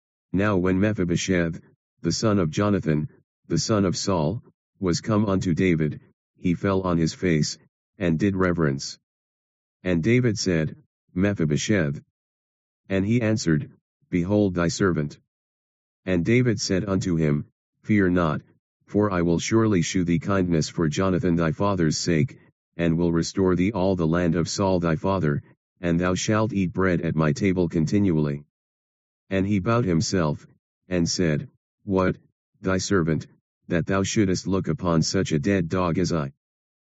Now when Mephibosheth, the son of Jonathan, the son of Saul, was come unto David, he fell on his face, and did reverence. And David said, Mephibosheth. And he answered, Behold thy servant. And David said unto him, Fear not, for I will surely shew thee kindness for Jonathan thy father's sake, and will restore thee all the land of Saul thy father, and thou shalt eat bread at my table continually. And he bowed himself, and said, What, thy servant, that thou shouldest look upon such a dead dog as I?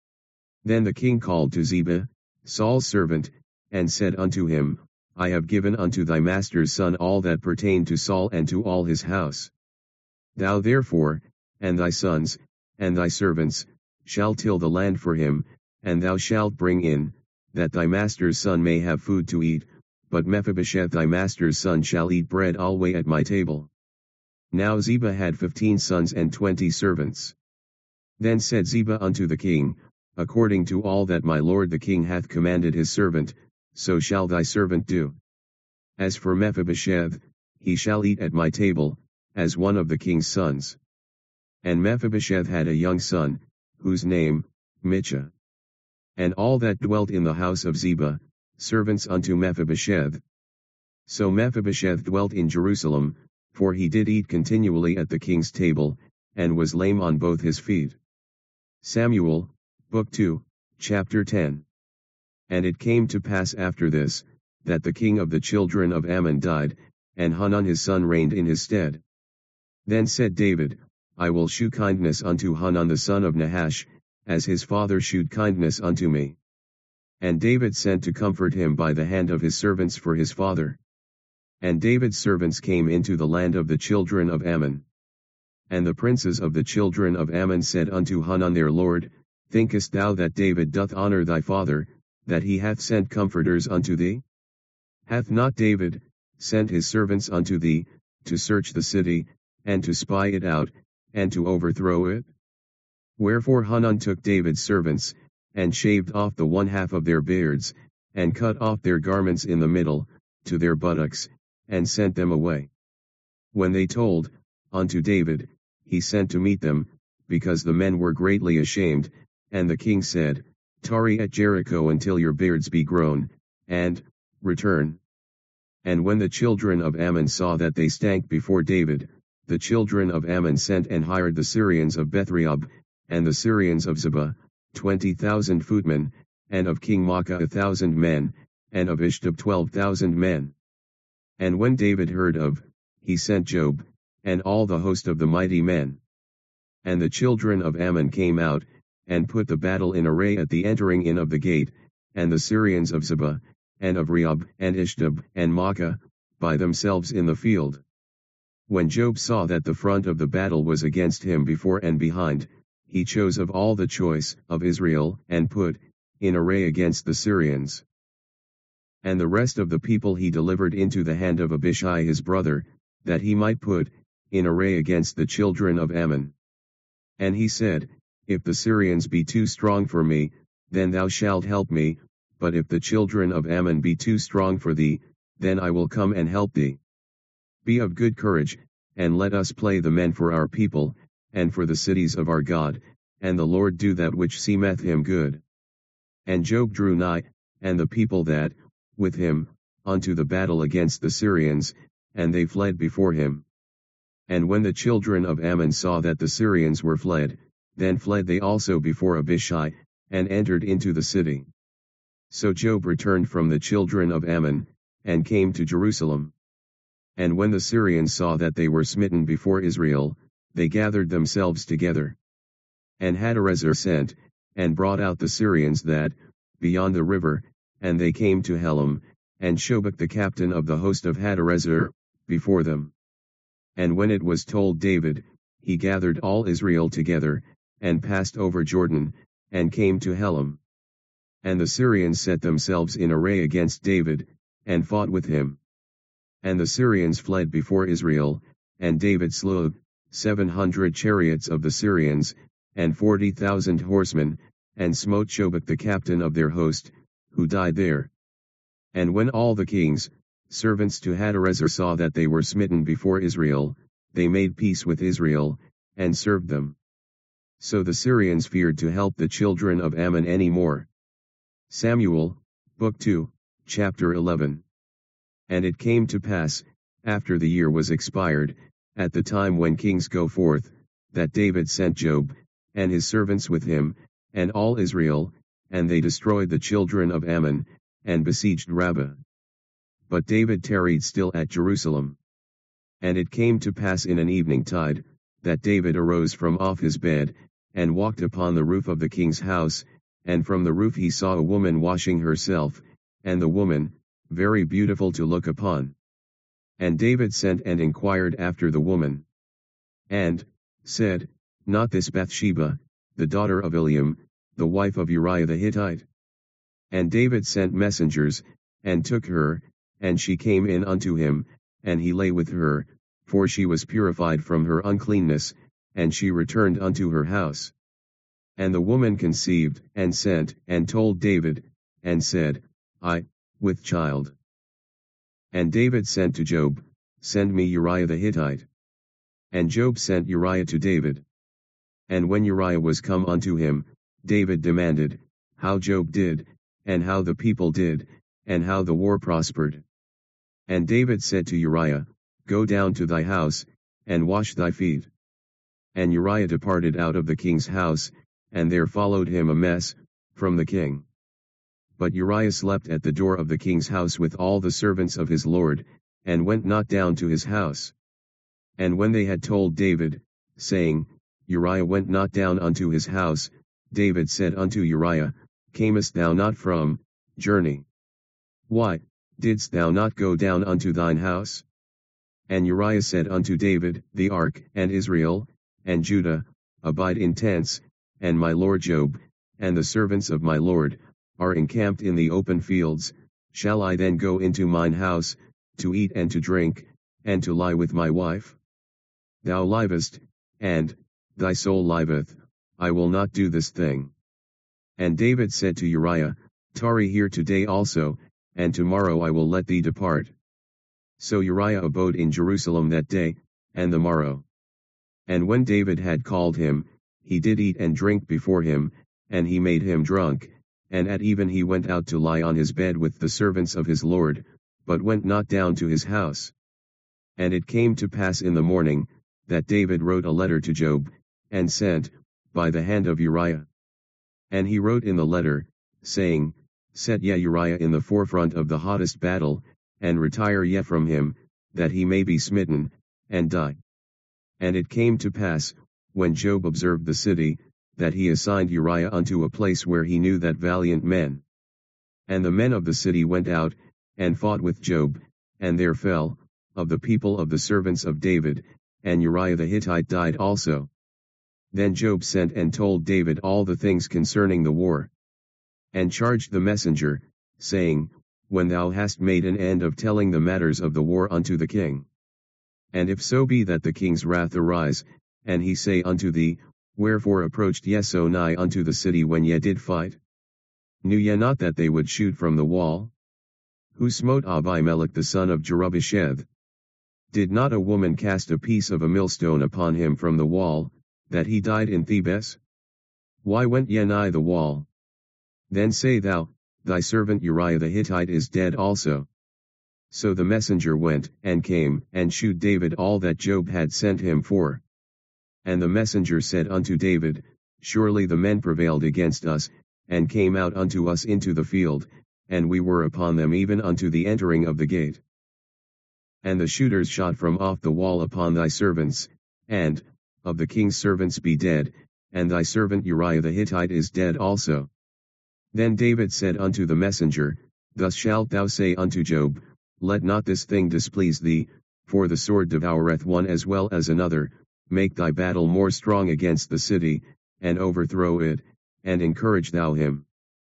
Then the king called to Ziba, Saul's servant, and said unto him, I have given unto thy master's son all that pertained to Saul and to all his house. Thou therefore, and thy sons, and thy servants, shall till the land for him, and thou shalt bring in, that thy master's son may have food to eat, but Mephibosheth thy master's son shall eat bread alway at my table. Now Ziba had 15 sons and 20 servants. Then said Ziba unto the king, According to all that my lord the king hath commanded his servant, so shall thy servant do. As for Mephibosheth, he shall eat at my table, as one of the king's sons. And Mephibosheth had a young son, whose name, Micha. And all that dwelt in the house of Ziba, servants unto Mephibosheth. So Mephibosheth dwelt in Jerusalem, for he did eat continually at the king's table, and was lame on both his feet. Samuel, Book 2, Chapter 10. And it came to pass after this, that the king of the children of Ammon died, and Hanun his son reigned in his stead. Then said David, I will shew kindness unto Hanun the son of Nahash, as his father shewed kindness unto me. And David sent to comfort him by the hand of his servants for his father. And David's servants came into the land of the children of Ammon. And the princes of the children of Ammon said unto Hanun their lord, Thinkest thou that David doth honor thy father, that he hath sent comforters unto thee? Hath not David sent his servants unto thee, to search the city, and to spy it out, and to overthrow it? Wherefore Hanun took David's servants, and shaved off the one half of their beards, and cut off their garments in the middle, to their buttocks, and sent them away. When they told unto David, he sent to meet them, because the men were greatly ashamed, and the king said, Tarry at Jericho until your beards be grown, and return. And when the children of Ammon saw that they stank before David, the children of Ammon sent and hired the Syrians of Bethrehob, and the Syrians of Zebah, 20,000 footmen, and of King Maacah 1,000 men, and of Ishtab 12,000 men. And when David heard of, he sent Job, and all the host of the mighty men. And the children of Ammon came out, and put the battle in array at the entering in of the gate, and the Syrians of Zebah, and of Rehob, and Ishtab, and Maacah, by themselves in the field. When Job saw that the front of the battle was against him before and behind, he chose of all the choice of Israel, and put in array against the Syrians. And the rest of the people he delivered into the hand of Abishai his brother, that he might put in array against the children of Ammon. And he said, If the Syrians be too strong for me, then thou shalt help me, but if the children of Ammon be too strong for thee, then I will come and help thee. Be of good courage, and let us play the men for our people, and for the cities of our God, and the Lord do that which seemeth him good. And Job drew nigh, and the people that, with him, unto the battle against the Syrians, and they fled before him. And when the children of Ammon saw that the Syrians were fled, then fled they also before Abishai, and entered into the city. So Job returned from the children of Ammon, and came to Jerusalem. And when the Syrians saw that they were smitten before Israel, they gathered themselves together. And Hadarezer sent, and brought out the Syrians that, beyond the river, and they came to Helam, and Shobach the captain of the host of Hadarezer, before them. And when it was told David, he gathered all Israel together, and passed over Jordan, and came to Helam. And the Syrians set themselves in array against David, and fought with him. And the Syrians fled before Israel, and David slew 700 chariots of the Syrians, and 40,000 horsemen, and smote Shobach the captain of their host, who died there. And when all the kings, servants to Hadarezer saw that they were smitten before Israel, they made peace with Israel, and served them. So the Syrians feared to help the children of Ammon any more. Samuel, Book 2, Chapter 11. And it came to pass, after the year was expired, at the time when kings go forth, that David sent Job, and his servants with him, and all Israel, and they destroyed the children of Ammon, and besieged Rabbah. But David tarried still at Jerusalem. And it came to pass in an evening tide, that David arose from off his bed, and walked upon the roof of the king's house, and from the roof he saw a woman washing herself, and the woman, very beautiful to look upon. And David sent and inquired after the woman. And said, Not this Bathsheba, the daughter of Eliam, the wife of Uriah the Hittite? And David sent messengers, and took her, and she came in unto him, and he lay with her, for she was purified from her uncleanness, and she returned unto her house. And the woman conceived, and sent, and told David, and said, I, with child. And David sent to Job, Send me Uriah the Hittite. And Job sent Uriah to David. And when Uriah was come unto him, David demanded, how Job did, and how the people did, and how the war prospered. And David said to Uriah, Go down to thy house, and wash thy feet. And Uriah departed out of the king's house, and there followed him a mess, from the king. But Uriah slept at the door of the king's house with all the servants of his lord, and went not down to his house. And when they had told David, saying, Uriah went not down unto his house, David said unto Uriah, Camest thou not from journey? Why, didst thou not go down unto thine house? And Uriah said unto David, The ark, and Israel, and Judah, abide in tents, and my lord Job, and the servants of my lord, are encamped in the open fields. Shall I then go into mine house, to eat and to drink, and to lie with my wife? Thou livest, and thy soul liveth, I will not do this thing. And David said to Uriah, Tarry here today also, and tomorrow I will let thee depart. So Uriah abode in Jerusalem that day, and the morrow. And when David had called him, he did eat and drink before him, and he made him drunk, and at even he went out to lie on his bed with the servants of his lord, but went not down to his house. And it came to pass in the morning, that David wrote a letter to Job, and sent, by the hand of Uriah. And he wrote in the letter, saying, Set ye Uriah in the forefront of the hottest battle, and retire ye from him, that he may be smitten, and die. And it came to pass, when Job observed the city, that he assigned Uriah unto a place where he knew that valiant men. And the men of the city went out, and fought with Job, and there fell, of the people of the servants of David, and Uriah the Hittite died also. Then Job sent and told David all the things concerning the war. And charged the messenger, saying, When thou hast made an end of telling the matters of the war unto the king. And if so be that the king's wrath arise, and he say unto thee, Wherefore approached ye so nigh unto the city when ye did fight? Knew ye not that they would shoot from the wall? Who smote Abimelech the son of Jerubbesheth? Did not a woman cast a piece of a millstone upon him from the wall, that he died in Thebes? Why went ye nigh the wall? Then say thou, thy servant Uriah the Hittite is dead also. So the messenger went, and came, and shewed David all that Joab had sent him for. And the messenger said unto David, Surely the men prevailed against us, and came out unto us into the field, and we were upon them even unto the entering of the gate. And the shooters shot from off the wall upon thy servants, and, of the king's servants be dead, and thy servant Uriah the Hittite is dead also. Then David said unto the messenger, Thus shalt thou say unto Joab, Let not this thing displease thee, for the sword devoureth one as well as another. Make thy battle more strong against the city, and overthrow it, and encourage thou him.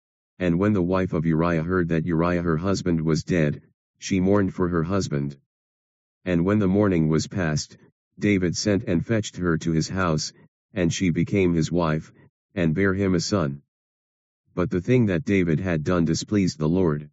And when the wife of Uriah heard that Uriah her husband was dead, she mourned for her husband. And when the mourning was past, David sent and fetched her to his house, and she became his wife, and bare him a son. But the thing that David had done displeased the Lord.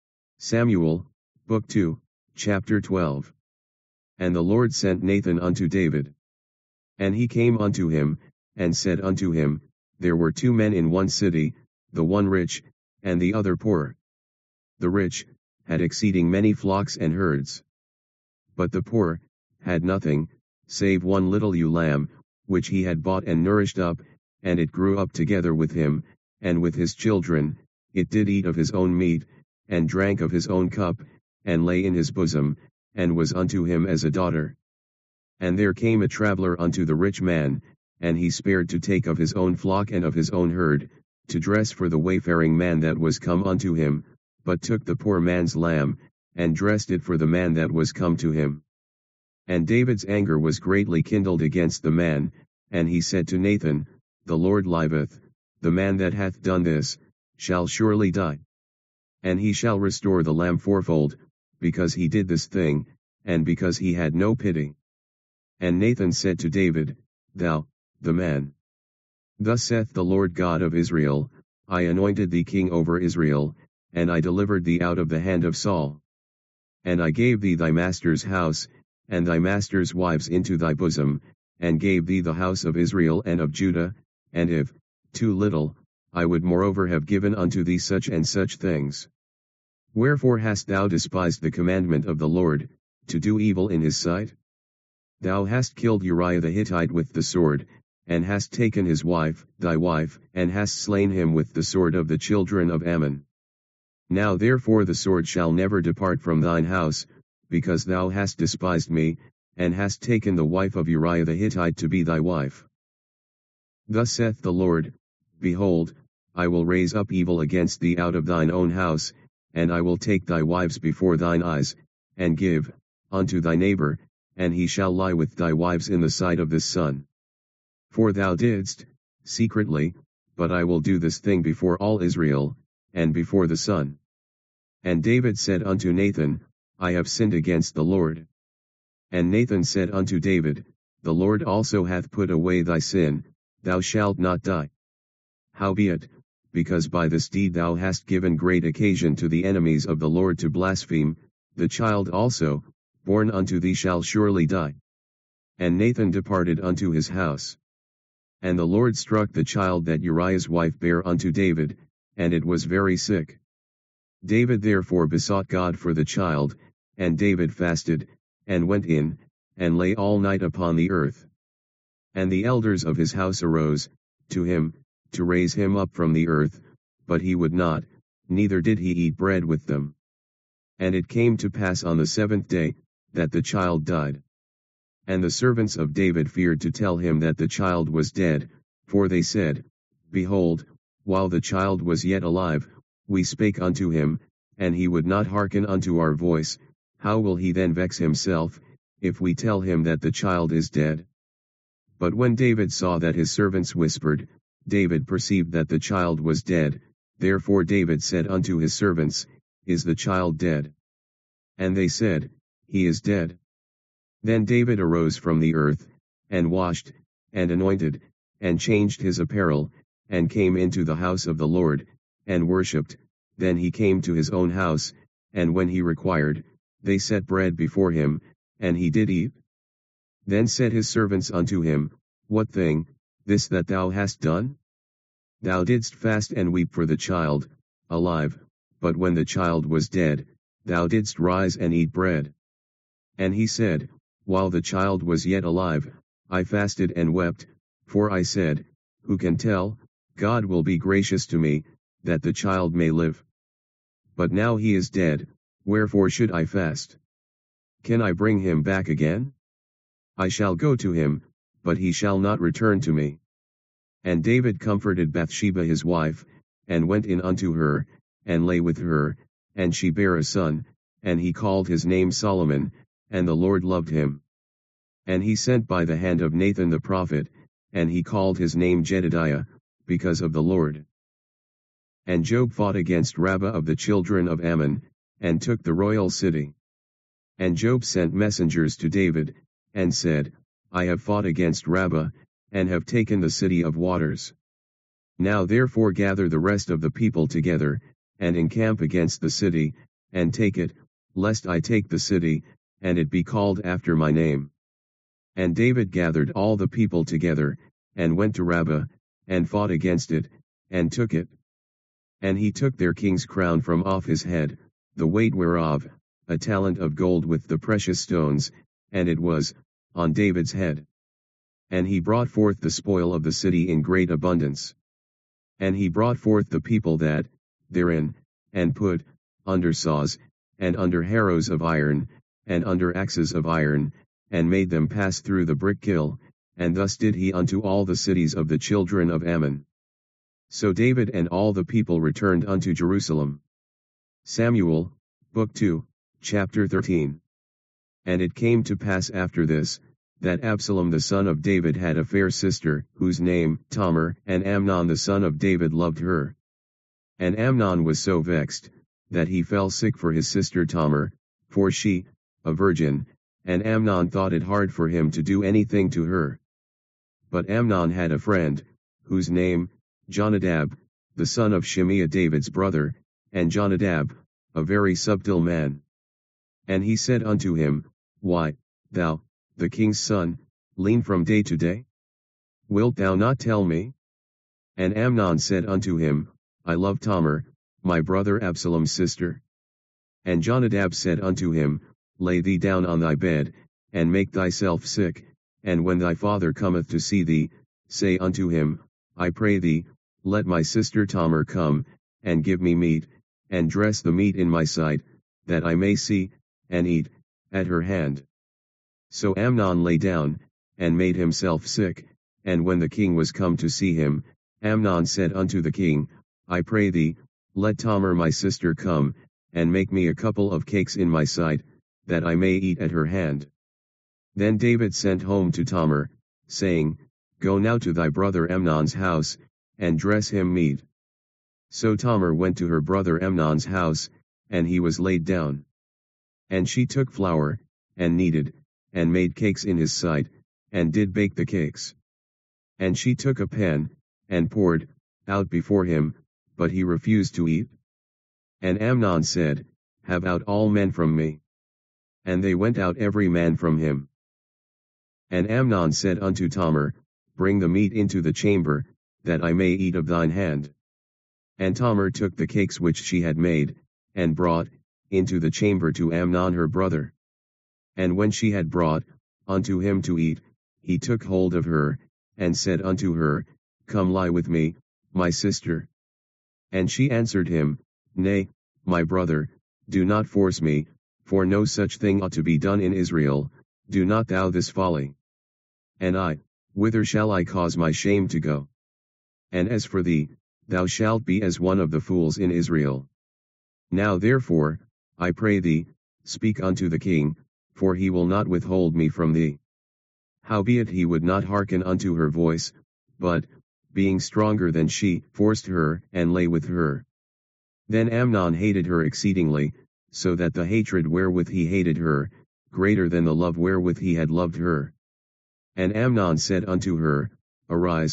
Samuel, Book 2, Chapter 12. And the Lord sent Nathan unto David. And he came unto him, and said unto him, There were 2 men in one city, the one rich, and the other poor. The rich had exceeding many flocks and herds. But the poor had nothing, save one little ewe lamb, which he had bought and nourished up, and it grew up together with him, and with his children. It did eat of his own meat, and drank of his own cup, and lay in his bosom, and was unto him as a daughter. And there came a traveller unto the rich man, and he spared to take of his own flock and of his own herd, to dress for the wayfaring man that was come unto him, but took the poor man's lamb, and dressed it for the man that was come to him. And David's anger was greatly kindled against the man, and he said to Nathan, The Lord liveth, the man that hath done this, shall surely die. And he shall restore the lamb fourfold, because he did this thing, and because he had no pity. And Nathan said to David, Thou, the man. Thus saith the Lord God of Israel, I anointed thee king over Israel, and I delivered thee out of the hand of Saul. And I gave thee thy master's house, and thy master's wives into thy bosom, and gave thee the house of Israel and of Judah, and if, too little, I would moreover have given unto thee such and such things. Wherefore hast thou despised the commandment of the Lord, to do evil in his sight? Thou hast killed Uriah the Hittite with the sword, and hast taken his wife, thy wife, and hast slain him with the sword of the children of Ammon. Now therefore the sword shall never depart from thine house, because thou hast despised me, and hast taken the wife of Uriah the Hittite to be thy wife. Thus saith the Lord, Behold, I will raise up evil against thee out of thine own house, and I will take thy wives before thine eyes, and give unto thy neighbor, and he shall lie with thy wives in the sight of this sun. For thou didst, secretly, but I will do this thing before all Israel, and before the sun. And David said unto Nathan, I have sinned against the Lord. And Nathan said unto David, The Lord also hath put away thy sin, thou shalt not die. Howbeit, because by this deed thou hast given great occasion to the enemies of the Lord to blaspheme, the child also, born unto thee shall surely die. And Nathan departed unto his house. And the Lord struck the child that Uriah's wife bare unto David, and it was very sick. David therefore besought God for the child, and David fasted, and went in, and lay all night upon the earth. And the elders of his house arose, to him, to raise him up from the earth, but he would not, neither did he eat bread with them. And it came to pass on the 7th day, that the child died. And the servants of David feared to tell him that the child was dead, for they said, Behold, while the child was yet alive, we spake unto him, and he would not hearken unto our voice. How will he then vex himself, if we tell him that the child is dead? But when David saw that his servants whispered, David perceived that the child was dead. Therefore David said unto his servants, Is the child dead? And they said, He is dead. Then David arose from the earth, and washed, and anointed, and changed his apparel, and came into the house of the Lord, and worshipped. Then he came to his own house, and when he required, they set bread before him, and he did eat. Then said his servants unto him, What thing, this that thou hast done? Thou didst fast and weep for the child, alive, but when the child was dead, thou didst rise and eat bread. And he said, While the child was yet alive, I fasted and wept, for I said, Who can tell, God will be gracious to me, that the child may live. But now he is dead, wherefore should I fast? Can I bring him back again? I shall go to him, but he shall not return to me. And David comforted Bathsheba his wife, and went in unto her, and lay with her, and she bare a son, and he called his name Solomon, and the Lord loved him. And he sent by the hand of Nathan the prophet, and he called his name Jedidiah, because of the Lord. And Job fought against Rabbah of the children of Ammon, and took the royal city. And Job sent messengers to David, and said, I have fought against Rabbah, and have taken the city of waters. Now therefore gather the rest of the people together, and encamp against the city, and take it, lest I take the city, and it be called after my name. And David gathered all the people together, and went to Rabbah, and fought against it, and took it. And he took their king's crown from off his head, the weight whereof, a talent of gold with the precious stones, and it was on David's head. And he brought forth the spoil of the city in great abundance. And he brought forth the people that, therein, and put, under saws, and under harrows of iron, and under axes of iron, and made them pass through the brick kiln, and thus did he unto all the cities of the children of Ammon. So David and all the people returned unto Jerusalem. Samuel, Book 2, Chapter 13. And it came to pass after this, that Absalom the son of David had a fair sister, whose name Tamar, and Amnon the son of David loved her. And Amnon was so vexed, that he fell sick for his sister Tamar, for she, a virgin, and Amnon thought it hard for him to do anything to her. But Amnon had a friend, whose name, Jonadab, the son of Shimeah David's brother, and Jonadab, a very subtle man. And he said unto him, Why, thou, the king's son, lean from day to day? Wilt thou not tell me? And Amnon said unto him, I love Tamar, my brother Absalom's sister. And Jonadab said unto him, Lay thee down on thy bed, and make thyself sick, and when thy father cometh to see thee, say unto him, I pray thee, let my sister Tamar come, and give me meat, and dress the meat in my sight, that I may see, and eat, at her hand. So Amnon lay down, and made himself sick, and when the king was come to see him, Amnon said unto the king, I pray thee, let Tamar my sister come, and make me a couple of cakes in my sight, that I may eat at her hand. Then David sent home to Tamar, saying, Go now to thy brother Amnon's house, and dress him meat. So Tamar went to her brother Amnon's house, and he was laid down. And she took flour, and kneaded, and made cakes in his sight, and did bake the cakes. And she took a pan, and poured out before him, but he refused to eat. And Amnon said, Have out all men from me. And they went out every man from him. And Amnon said unto Tamar, Bring the meat into the chamber, that I may eat of thine hand. And Tamar took the cakes which she had made, and brought into the chamber to Amnon her brother. And when she had brought unto him to eat, he took hold of her, and said unto her, Come lie with me, my sister. And she answered him, Nay, my brother, do not force me, for no such thing ought to be done in Israel, do not thou this folly. And I, whither shall I cause my shame to go? And as for thee, thou shalt be as one of the fools in Israel. Now therefore, I pray thee, speak unto the king, for he will not withhold me from thee. Howbeit he would not hearken unto her voice, but, being stronger than she, forced her, and lay with her. Then Amnon hated her exceedingly, so that the hatred wherewith he hated her, greater than the love wherewith he had loved her. And Amnon said unto her, Arise,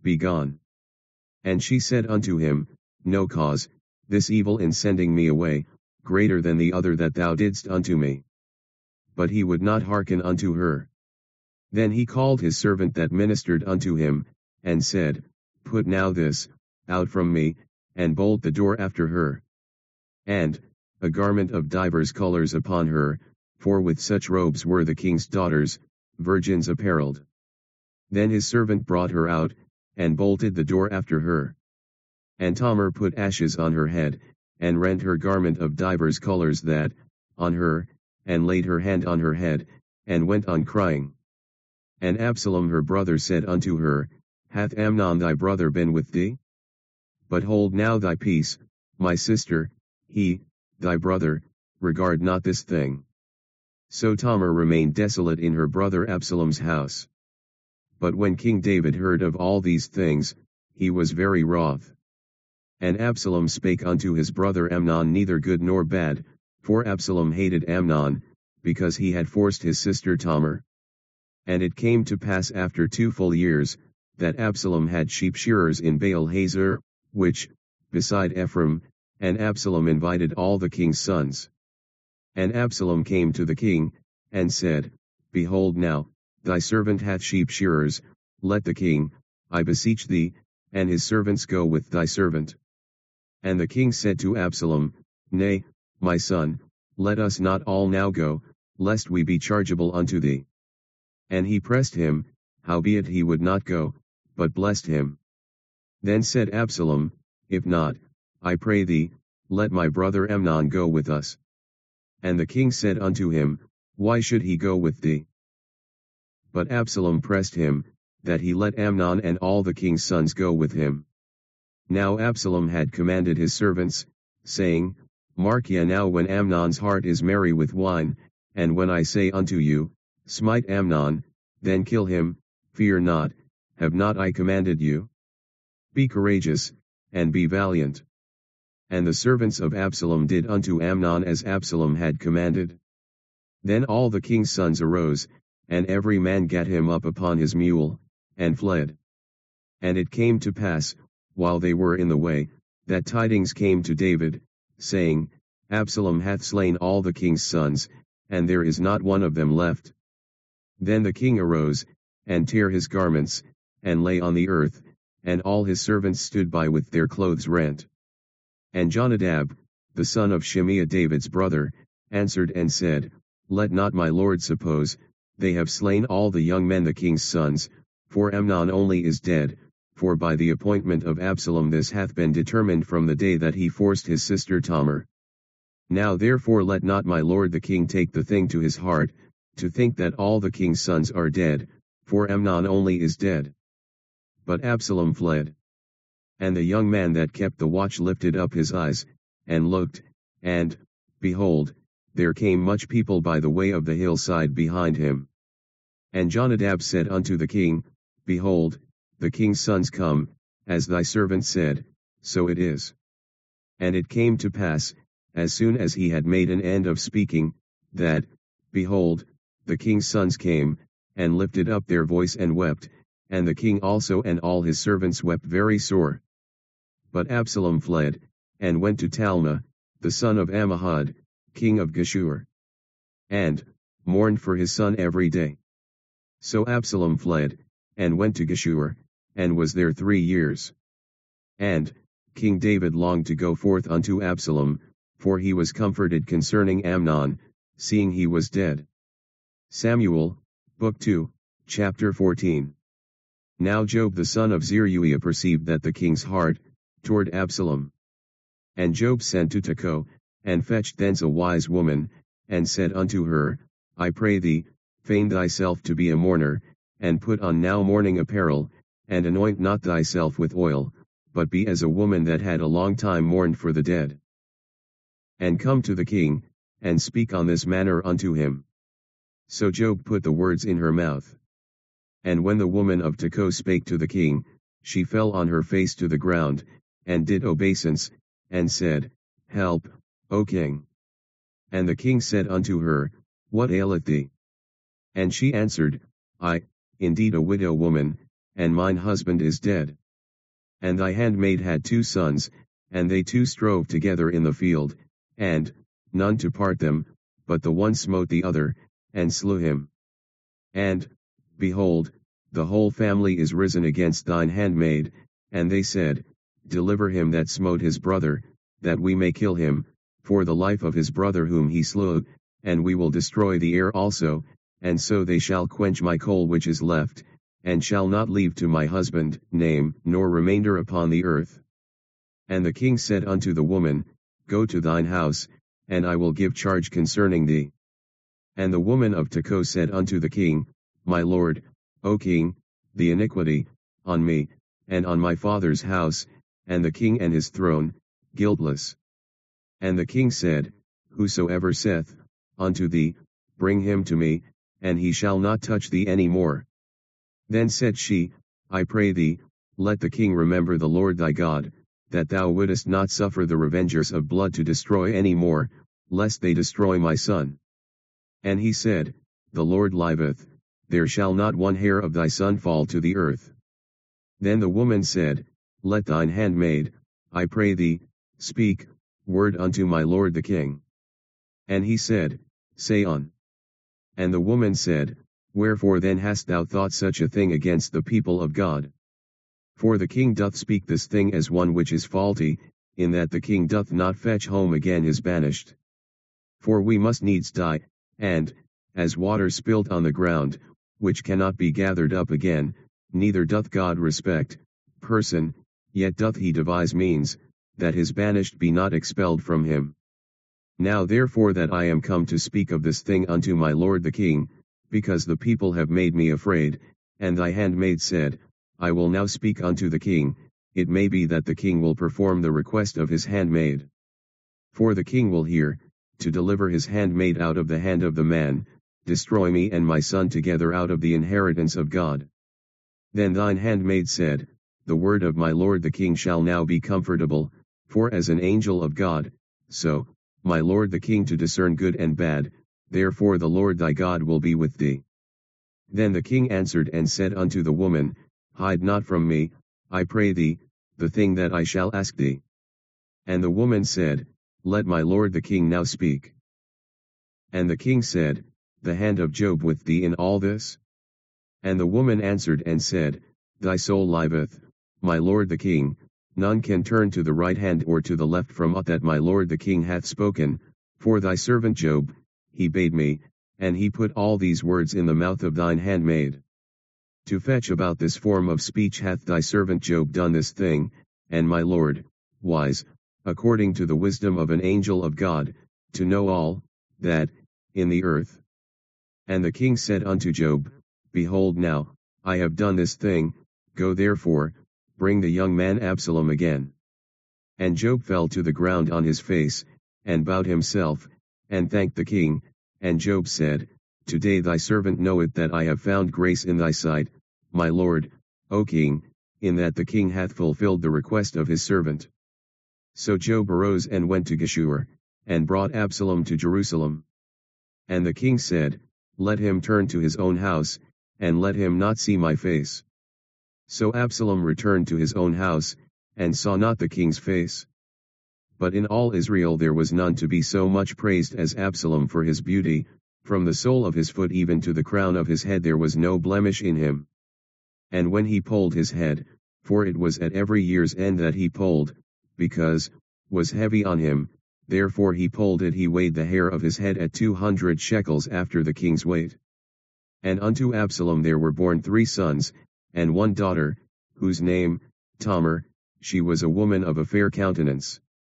be gone. And she said unto him, No cause, this evil in sending me away, greater than the other that thou didst unto me. But he would not hearken unto her. Then he called his servant that ministered unto him, and said, Put now this, out from me, and bolt the door after her. And, a garment of divers colors upon her, for with such robes were the king's daughters, virgins apparelled. Then his servant brought her out, and bolted the door after her. And Tamar put ashes on her head, and rent her garment of divers colors that, on her, and laid her hand on her head, and went on crying. And Absalom her brother said unto her, Hath Amnon thy brother been with thee? But hold now thy peace, my sister, he, thy brother, regard not this thing. So Tamar remained desolate in her brother Absalom's house. But when King David heard of all these things, he was very wroth. And Absalom spake unto his brother Amnon neither good nor bad, for Absalom hated Amnon, because he had forced his sister Tamar. And it came to pass after 2 full years, that Absalom had sheep shearers in Baal Hazor, which, beside Ephraim, and Absalom invited all the king's sons. And Absalom came to the king, and said, Behold now, thy servant hath sheep shearers, let the king, I beseech thee, and his servants go with thy servant. And the king said to Absalom, Nay, my son, let us not all now go, lest we be chargeable unto thee. And he pressed him, howbeit he would not go, but blessed him. Then said Absalom, If not, I pray thee, let my brother Amnon go with us. And the king said unto him, Why should he go with thee? But Absalom pressed him, that he let Amnon and all the king's sons go with him. Now Absalom had commanded his servants, saying, Mark ye now when Amnon's heart is merry with wine, and when I say unto you, Smite Amnon, then kill him, fear not, have not I commanded you? Be courageous, and be valiant. And the servants of Absalom did unto Amnon as Absalom had commanded. Then all the king's sons arose, and every man gat him up upon his mule, and fled. And it came to pass, while they were in the way, that tidings came to David, saying, Absalom hath slain all the king's sons, and there is not one of them left. Then the king arose, and tare his garments, and lay on the earth, and all his servants stood by with their clothes rent. And Jonadab, the son of Shimeah David's brother, answered and said, Let not my lord suppose, they have slain all the young men the king's sons, for Amnon only is dead, for by the appointment of Absalom this hath been determined from the day that he forced his sister Tamar. Now therefore let not my lord the king take the thing to his heart, to think that all the king's sons are dead, for Amnon only is dead. But Absalom fled. And the young man that kept the watch lifted up his eyes, and looked, and, behold, there came much people by the way of the hillside behind him. And Jonadab said unto the king, Behold, the king's sons come, as thy servant said, so it is. And it came to pass, as soon as he had made an end of speaking, that, behold, the king's sons came, and lifted up their voice and wept, and the king also and all his servants wept very sore. But Absalom fled, and went to Talmah, the son of Ammihud, king of Geshur, and mourned for his son every day. So Absalom fled, and went to Geshur, and was there 3 years. And King David longed to go forth unto Absalom, for he was comforted concerning Amnon, seeing he was dead. Samuel, Book 2, Chapter 14. Now Joab the son of Zeruiah perceived that the king's heart, toward Absalom. And Joab sent to Tekoa, and fetched thence a wise woman, and said unto her, I pray thee, feign thyself to be a mourner, and put on now mourning apparel, and anoint not thyself with oil, but be as a woman that had a long time mourned for the dead. And come to the king, and speak on this manner unto him. So Joab put the words in her mouth. And when the woman of Tekoa spake to the king, she fell on her face to the ground, and did obeisance, and said, Help, O king. And the king said unto her, What aileth thee? And she answered, I, indeed a widow woman, and mine husband is dead. And thy handmaid had 2 sons, and they 2 strove together in the field, and, none to part them, but the one smote the other, and slew him. And, behold, the whole family is risen against thine handmaid, and they said, Deliver him that smote his brother, that we may kill him, for the life of his brother whom he slew, and we will destroy the heir also, and so they shall quench my coal which is left, and shall not leave to my husband name nor remainder upon the earth. And the king said unto the woman, Go to thine house, and I will give charge concerning thee. And the woman of Tekoa said unto the king, My lord, O king, the iniquity, on me, and on my father's house, and the king and his throne, guiltless. And the king said, Whosoever saith unto thee, Bring him to me, and he shall not touch thee any more. Then said she, I pray thee, let the king remember the Lord thy God, that thou wouldest not suffer the revengers of blood to destroy any more, lest they destroy my son. And he said, The Lord liveth, there shall not one hair of thy son fall to the earth. Then the woman said, Let thine handmaid, I pray thee, speak word unto my lord the king. And he said, Say on. And the woman said, Wherefore then hast thou thought such a thing against the people of God? For the king doth speak this thing as one which is faulty, in that the king doth not fetch home again his banished. For we must needs die, and, as water spilt on the ground, which cannot be gathered up again, neither doth God respect person, yet doth he devise means, that his banished be not expelled from him. Now therefore that I am come to speak of this thing unto my lord the king, because the people have made me afraid, and thy handmaid said, I will now speak unto the king, it may be that the king will perform the request of his handmaid. For the king will hear, to deliver his handmaid out of the hand of the man, destroy me and my son together out of the inheritance of God. Then thine handmaid said, The word of my lord the king shall now be comfortable, for as an angel of God, so, my lord the king to discern good and bad, therefore the Lord thy God will be with thee. Then the king answered and said unto the woman, Hide not from me, I pray thee, the thing that I shall ask thee. And the woman said, Let my lord the king now speak. And the king said, The hand of Job with thee in all this? And the woman answered and said, Thy soul liveth, my lord the king, none can turn to the right hand or to the left from aught that my lord the king hath spoken, for thy servant Job, he bade me, and he put all these words in the mouth of thine handmaid. To fetch about this form of speech hath thy servant Job done this thing, and my lord, wise, according to the wisdom of an angel of God, to know all, that, in the earth. And the king said unto Job, Behold now, I have done this thing, go therefore, bring the young man Absalom again. And Job fell to the ground on his face, and bowed himself, and thanked the king, and Job said, Today thy servant knoweth that I have found grace in thy sight, my lord, O king, in that the king hath fulfilled the request of his servant. So Job arose and went to Geshur, and brought Absalom to Jerusalem. And the king said, Let him turn to his own house, and let him not see my face. So Absalom returned to his own house, and saw not the king's face. But in all Israel there was none to be so much praised as Absalom for his beauty, from the sole of his foot even to the crown of his head there was no blemish in him. And when he polled his head, for it was at every year's end that he polled, because, was heavy on him, therefore he polled it, he weighed the hair of his head at 200 shekels after the king's weight. And unto Absalom there were born 3 sons, and 1 daughter, whose name, Tamar, she was a woman of a fair countenance.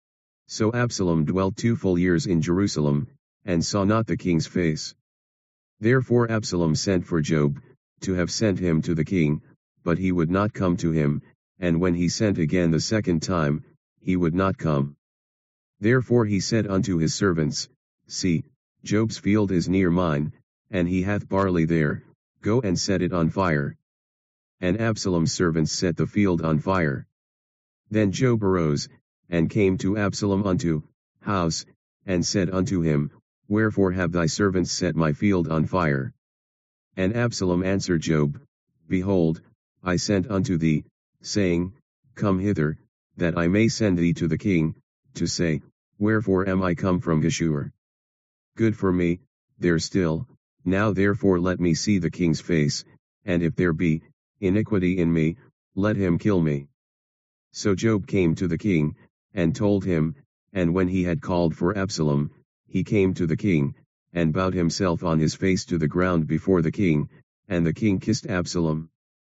So Absalom dwelt 2 full years in Jerusalem, and saw not the king's face. Therefore Absalom sent for Job, to have sent him to the king, but he would not come to him, and when he sent again the second time, he would not come. Therefore he said unto his servants, See, Job's field is near mine, and he hath barley there, go and set it on fire. And Absalom's servants set the field on fire. Then Job arose, and came to Absalom unto house, and said unto him, Wherefore have thy servants set my field on fire? And Absalom answered Job, Behold, I sent unto thee, saying, Come hither, that I may send thee to the king, to say, Wherefore am I come from Geshur? Good for me, there still, now therefore let me see the king's face, and if there be iniquity in me, let him kill me. So Job came to the king, and told him, and when he had called for Absalom, he came to the king, and bowed himself on his face to the ground before the king, and the king kissed Absalom.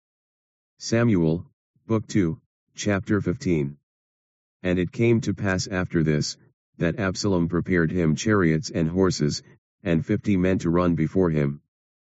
Samuel, Book 2, Chapter 15. And it came to pass after this, that Absalom prepared him chariots and horses, and 50 men to run before him.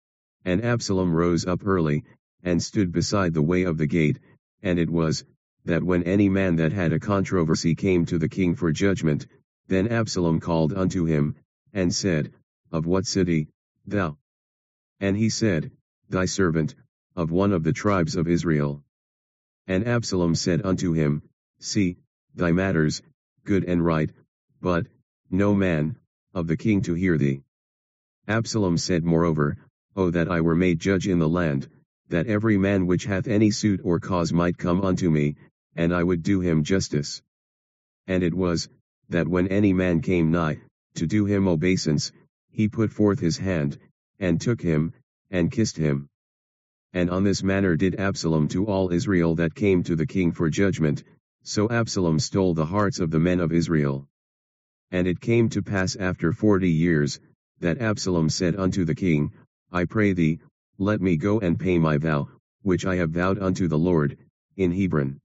And Absalom rose up early, and stood beside the way of the gate, and it was, that when any man that had a controversy came to the king for judgment, then Absalom called unto him, and said, Of what city, thou? And he said, Thy servant, of one of the tribes of Israel. And Absalom said unto him, See, thy matters, good and right, but, no man, of the king to hear thee. Absalom said moreover, O that I were made judge in the land, that every man which hath any suit or cause might come unto me, and I would do him justice. And it was, that when any man came nigh, to do him obeisance, he put forth his hand, and took him, and kissed him. And on this manner did Absalom to all Israel that came to the king for judgment, so Absalom stole the hearts of the men of Israel. And it came to pass after 40 years, that Absalom said unto the king, I pray thee, let me go and pay my vow, which I have vowed unto the Lord, in Hebron.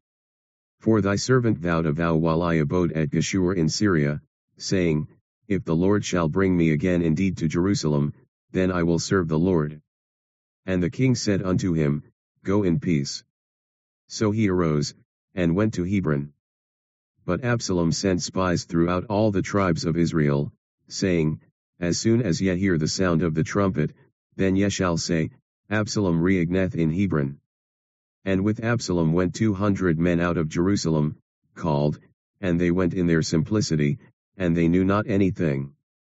For thy servant vowed a vow while I abode at Geshur in Syria, saying, If the Lord shall bring me again indeed to Jerusalem, then I will serve the Lord. And the king said unto him, Go in peace. So he arose, and went to Hebron. But Absalom sent spies throughout all the tribes of Israel, saying, As soon as ye hear the sound of the trumpet, then ye shall say, Absalom reigneth in Hebron. And with Absalom went 200 men out of Jerusalem, called, and they went in their simplicity, and they knew not anything.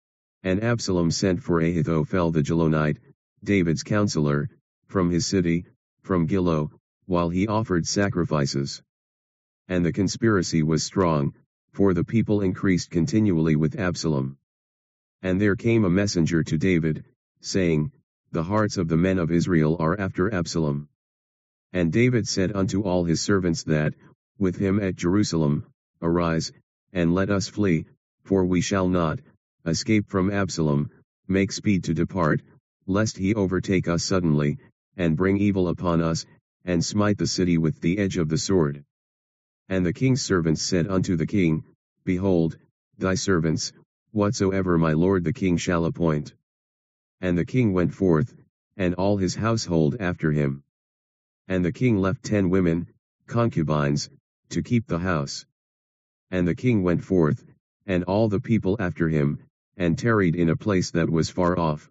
And Absalom sent for Ahithophel the Gilonite, David's counselor, from his city, from Gilo, while he offered sacrifices. And the conspiracy was strong, for the people increased continually with Absalom. And there came a messenger to David, saying, The hearts of the men of Israel are after Absalom. And David said unto all his servants that, with him at Jerusalem, Arise, and let us flee, for we shall not escape from Absalom, make speed to depart, lest he overtake us suddenly, and bring evil upon us, and smite the city with the edge of the sword. And the king's servants said unto the king, Behold, thy servants, whatsoever my lord the king shall appoint. And the king went forth, and all his household after him. And the king left 10 women, concubines, to keep the house. And the king went forth, and all the people after him, and tarried in a place that was far off.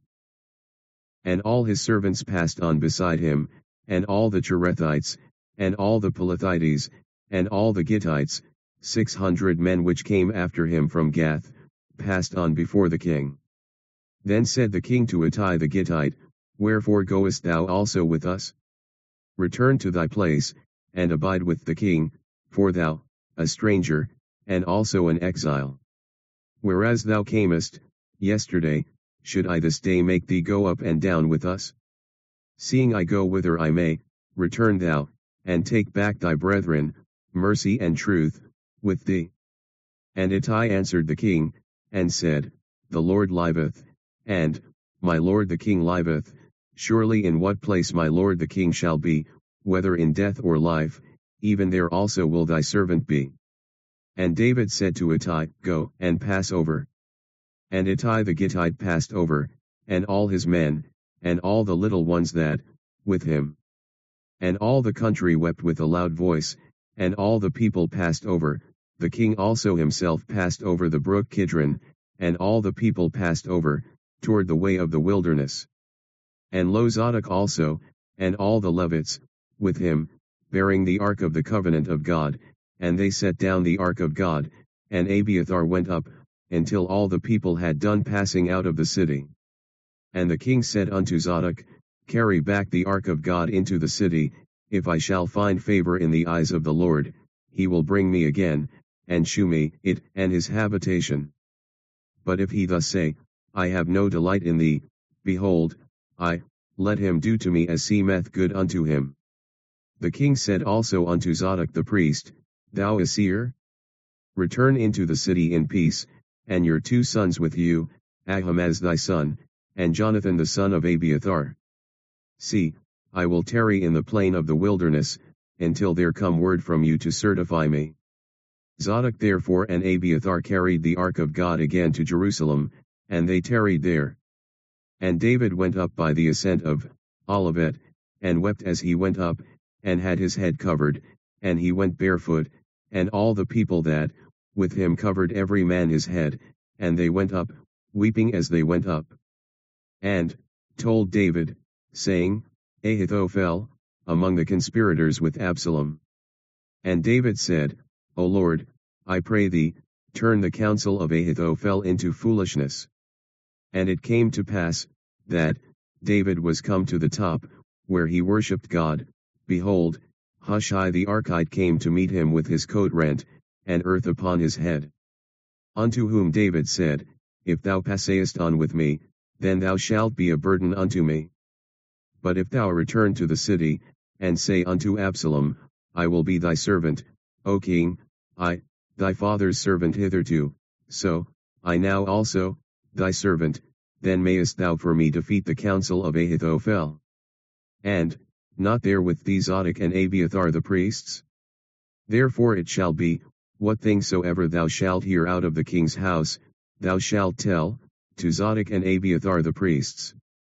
And all his servants passed on beside him, and all the Cherethites, and all the Pelethites, and all the Gittites, 600 men which came after him from Gath, passed on before the king. Then said the king to Ittai the Gittite, Wherefore goest thou also with us? Return to thy place, and abide with the king, for thou, a stranger, and also an exile. Whereas thou camest, yesterday, should I this day make thee go up and down with us? Seeing I go whither I may, return thou, and take back thy brethren, mercy and truth, with thee. And Ittai answered the king, and said, The Lord liveth, and, my lord the king liveth, surely in what place my lord the king shall be, whether in death or life, even there also will thy servant be. And David said to Ittai, Go and pass over. And Ittai the Gittite passed over, and all his men, and all the little ones that, with him. And all the country wept with a loud voice, and all the people passed over, the king also himself passed over the brook Kidron, and all the people passed over, toward the way of the wilderness. And lo Zadok also, and all the Levites, with him, bearing the ark of the covenant of God, and they set down the ark of God, and Abiathar went up, until all the people had done passing out of the city. And the king said unto Zadok, Carry back the ark of God into the city, if I shall find favor in the eyes of the Lord, he will bring me again, and shew me it and his habitation. But if he thus say, I have no delight in thee, behold, let him do to me as seemeth good unto him. The king said also unto Zadok the priest, Thou a seer? Return into the city in peace, and your 2 sons with you, Ahimaaz thy son, and Jonathan the son of Abiathar. See, I will tarry in the plain of the wilderness, until there come word from you to certify me. Zadok therefore and Abiathar carried the ark of God again to Jerusalem, and they tarried there. And David went up by the ascent of Olivet, and wept as he went up, and had his head covered, and he went barefoot, and all the people that, with him covered every man his head, and they went up, weeping as they went up. And, told David, saying, Ahithophel, among the conspirators with Absalom. And David said, O Lord, I pray thee, turn the counsel of Ahithophel into foolishness. And it came to pass, that, David was come to the top, where he worshipped God, behold, Hushai the Archite came to meet him with his coat rent, and earth upon his head. Unto whom David said, If thou passest on with me, then thou shalt be a burden unto me. But if thou return to the city, and say unto Absalom, I will be thy servant, O king, I, thy father's servant hitherto, so, I now also, thy servant, then mayest thou for me defeat the counsel of Ahithophel. And, not there with thee Zadok and Abiathar the priests? Therefore it shall be, what thing soever thou shalt hear out of the king's house, thou shalt tell, to Zadok and Abiathar the priests.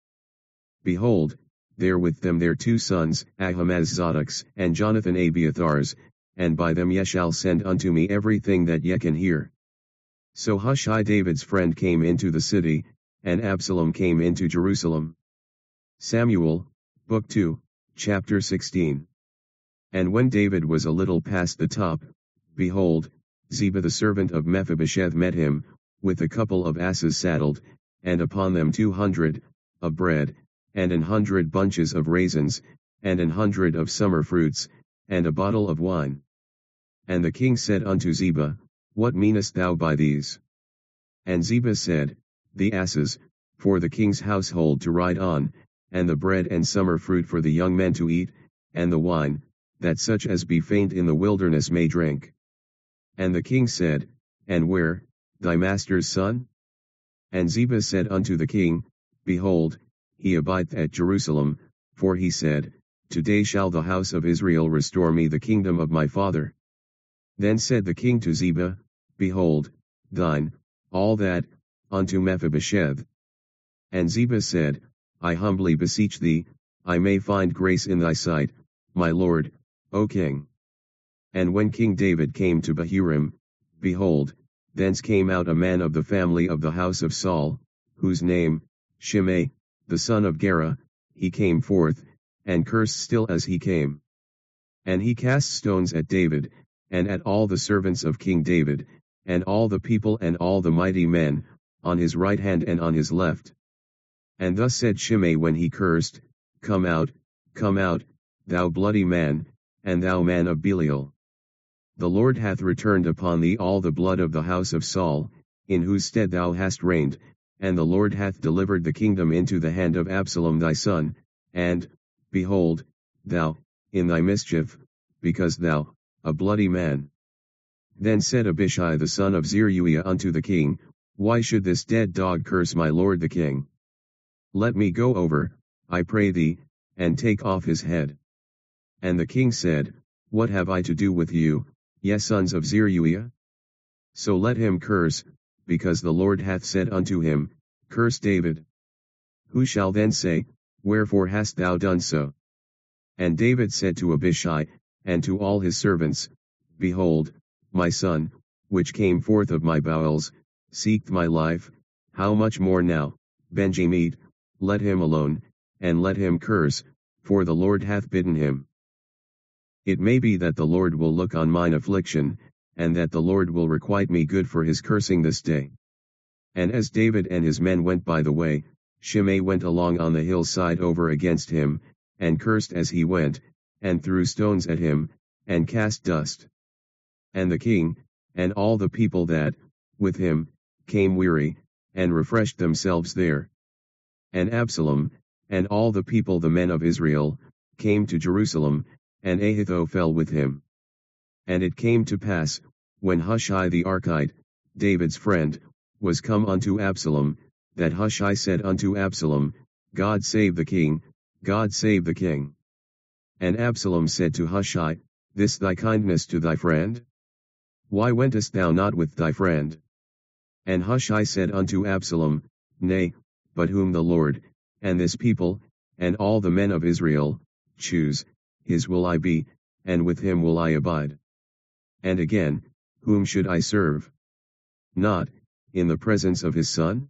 Behold, there with them their 2 sons, Ahimaaz Zadok's, and Jonathan Abiathar's, and by them ye shall send unto me everything that ye can hear. So Hushai David's friend came into the city, and Absalom came into Jerusalem. Samuel, Book 2, Chapter 16. And when David was a little past the top, behold, Ziba the servant of Mephibosheth met him, with a couple of asses saddled, and upon them 200, of bread, and 100 bunches of raisins, and 100 of summer fruits, and a bottle of wine. And the king said unto Ziba, What meanest thou by these? And Ziba said, The asses, for the king's household to ride on, and the bread and summer fruit for the young men to eat, and the wine, that such as be faint in the wilderness may drink. And the king said, And where, thy master's son? And Ziba said unto the king, Behold, he abideth at Jerusalem, for he said, Today shall the house of Israel restore me the kingdom of my father. Then said the king to Ziba, Behold, thine, all that, unto Mephibosheth. And Ziba said, I humbly beseech thee, I may find grace in thy sight, my lord, O king. And when King David came to Bahurim, behold, thence came out a man of the family of the house of Saul, whose name, Shimei, the son of Gera, he came forth, and cursed still as he came. And he cast stones at David, and at all the servants of King David, and all the people and all the mighty men, on his right hand and on his left. And thus said Shimei when he cursed, Come out, thou bloody man, and thou man of Belial. The Lord hath returned upon thee all the blood of the house of Saul, in whose stead thou hast reigned, and the Lord hath delivered the kingdom into the hand of Absalom thy son, and, behold, thou, in thy mischief, because thou, a bloody man. Then said Abishai the son of Zeruiah unto the king, Why should this dead dog curse my lord the king? Let me go over, I pray thee, and take off his head. And the king said, What have I to do with you, ye sons of Zeruiah? So let him curse, because the Lord hath said unto him, Curse David. Who shall then say, Wherefore hast thou done so? And David said to Abishai, and to all his servants, Behold, my son, which came forth of my bowels, seeked my life, how much more now, Benjamite, let him alone, and let him curse, for the Lord hath bidden him. It may be that the Lord will look on mine affliction, and that the Lord will requite me good for his cursing this day. And as David and his men went by the way, Shimei went along on the hillside over against him, and cursed as he went, and threw stones at him, and cast dust. And the king, and all the people that, with him, came weary, and refreshed themselves there. And Absalom, and all the people the men of Israel, came to Jerusalem, and Ahithophel with him. And it came to pass, when Hushai the Archite, David's friend, was come unto Absalom, that Hushai said unto Absalom, God save the king, God save the king. And Absalom said to Hushai, This thy kindness to thy friend? Why wentest thou not with thy friend? And Hushai said unto Absalom, Nay, but whom the Lord, and this people, and all the men of Israel, choose, his will I be, and with him will I abide. And again, whom should I serve? Not, in the presence of his son?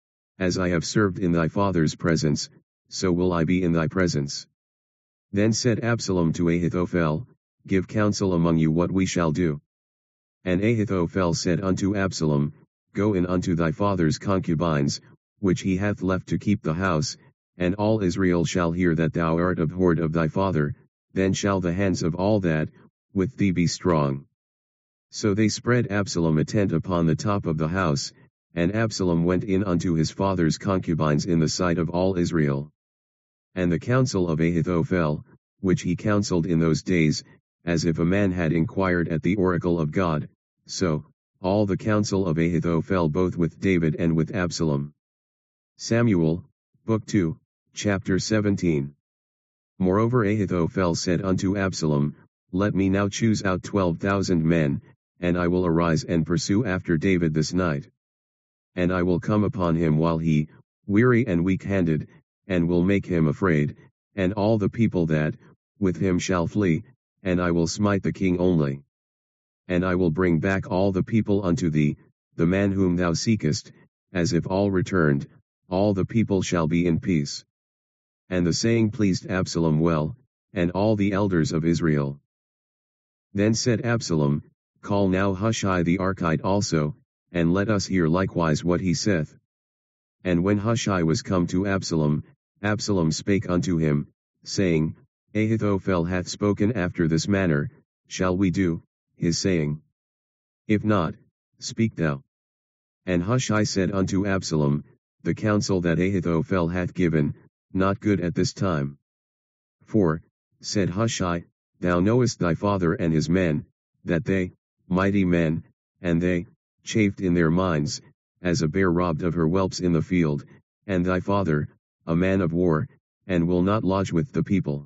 As I have served in thy father's presence, so will I be in thy presence. Then said Absalom to Ahithophel, Give counsel among you what we shall do. And Ahithophel said unto Absalom, Go in unto thy father's concubines, which he hath left to keep the house, and all Israel shall hear that thou art abhorred of thy father, then shall the hands of all that, with thee be strong. So they spread Absalom a tent upon the top of the house, and Absalom went in unto his father's concubines in the sight of all Israel. And the counsel of Ahithophel, which he counseled in those days, as if a man had inquired at the oracle of God, so, all the counsel of Ahithophel both with David and with Absalom. Samuel, Book 2, Chapter 17. Moreover Ahithophel said unto Absalom, Let me now choose out 12,000 men, and I will arise and pursue after David this night. And I will come upon him while he, weary and weak-handed, and will make him afraid, and all the people that, with him shall flee, and I will smite the king only. And I will bring back all the people unto thee, the man whom thou seekest, as if all returned, all the people shall be in peace. And the saying pleased Absalom well, and all the elders of Israel. Then said Absalom, Call now Hushai the Archite also, and let us hear likewise what he saith. And when Hushai was come to Absalom, Absalom spake unto him, saying, Ahithophel hath spoken after this manner, shall we do his saying? If not, speak thou. And Hushai said unto Absalom, The counsel that Ahithophel hath given, not good at this time. For, said Hushai, Thou knowest thy father and his men, that they, mighty men, and they, chafed in their minds, as a bear robbed of her whelps in the field, and thy father, a man of war, and will not lodge with the people.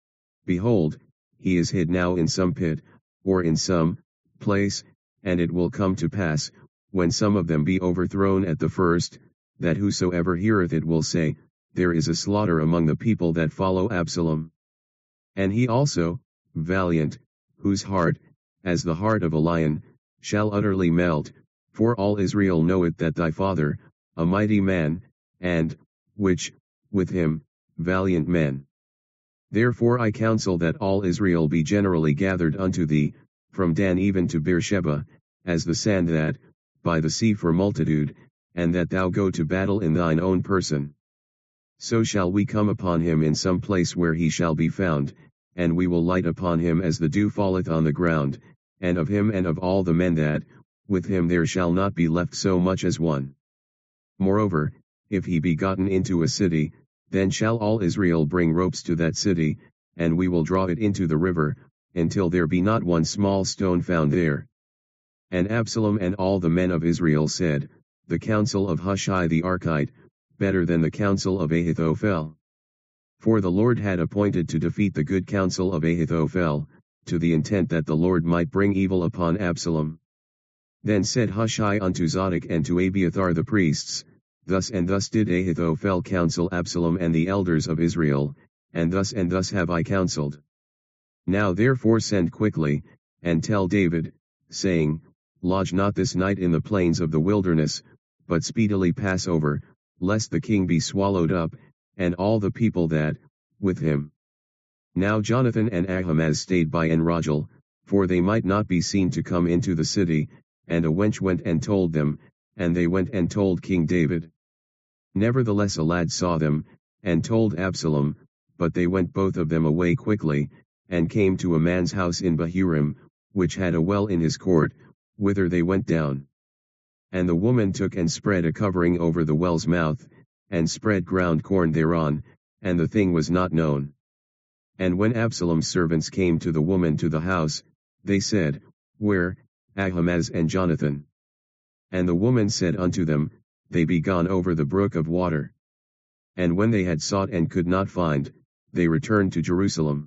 Behold, he is hid now in some pit, or in some place, and it will come to pass, when some of them be overthrown at the first, that whosoever heareth it will say, There is a slaughter among the people that follow Absalom. And he also, valiant, whose heart, as the heart of a lion, shall utterly melt, for all Israel knoweth that thy father, a mighty man, and, which, with him, valiant men. Therefore I counsel that all Israel be generally gathered unto thee, from Dan even to Beersheba, as the sand that, by the sea for multitude, and that thou go to battle in thine own person. So shall we come upon him in some place where he shall be found, and we will light upon him as the dew falleth on the ground, and of him and of all the men that, with him there shall not be left so much as one. Moreover, if he be gotten into a city, then shall all Israel bring ropes to that city, and we will draw it into the river, until there be not one small stone found there. And Absalom and all the men of Israel said, The counsel of Hushai the Archite, better than the counsel of Ahithophel. For the Lord had appointed to defeat the good counsel of Ahithophel, to the intent that the Lord might bring evil upon Absalom. Then said Hushai unto Zadok and to Abiathar the priests, Thus and thus did Ahithophel counsel Absalom and the elders of Israel, and thus have I counseled. Now therefore send quickly, and tell David, saying, Lodge not this night in the plains of the wilderness, but speedily pass over, lest the king be swallowed up, and all the people that, with him. Now Jonathan and Ahimaaz stayed by Enrogel, for they might not be seen to come into the city, and a wench went and told them, and they went and told King David. Nevertheless a lad saw them, and told Absalom, but they went both of them away quickly, and came to a man's house in Bahurim, which had a well in his court, whither they went down. And the woman took and spread a covering over the well's mouth, and spread ground corn thereon, and the thing was not known. And when Absalom's servants came to the woman to the house, they said, Where, Ahimaaz and Jonathan? And the woman said unto them, They be gone over the brook of water. And when they had sought and could not find, they returned to Jerusalem.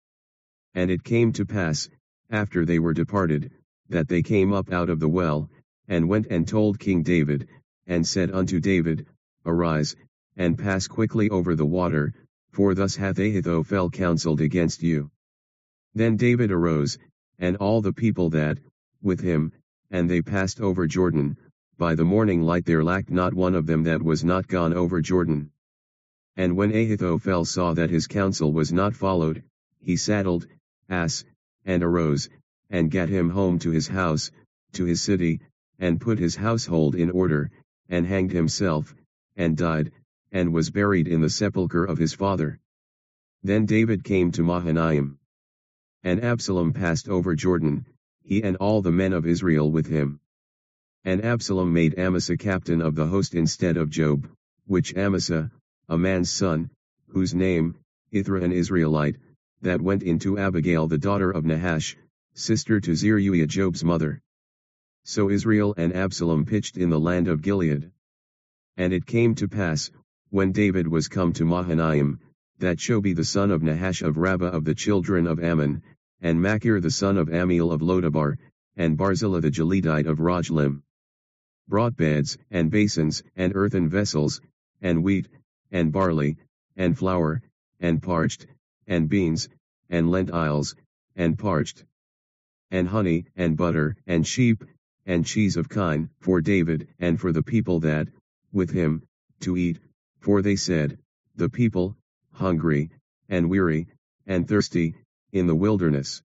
And it came to pass, after they were departed, that they came up out of the well, and went and told King David, and said unto David, Arise, and pass quickly over the water, for thus hath Ahithophel counseled against you. Then David arose, and all the people that, with him, and they passed over Jordan. By the morning light there lacked not one of them that was not gone over Jordan. And when Ahithophel saw that his counsel was not followed, he saddled ass, and arose, and gat him home to his house, to his city, and put his household in order, and hanged himself, and died, and was buried in the sepulchre of his father. Then David came to Mahanaim. And Absalom passed over Jordan, he and all the men of Israel with him. And Absalom made Amasa captain of the host instead of Joab, which Amasa, a man's son, whose name, Ithra an Israelite, that went into Abigail the daughter of Nahash, sister to Zeruiah Joab's mother. So Israel and Absalom pitched in the land of Gilead. And it came to pass, when David was come to Mahanaim, that Shobi the son of Nahash of Rabbah of the children of Ammon, and Machir the son of Amiel of Lodabar, and Barzillai the Gileadite of Rajlim, brought beds, and basins, and earthen vessels, and wheat, and barley, and flour, and parched, and beans, and lentiles, and parched, and honey, and butter, and sheep, and cheese of kine, for David, and for the people that, with him, to eat, for they said, The people, hungry, and weary, and thirsty, in the wilderness.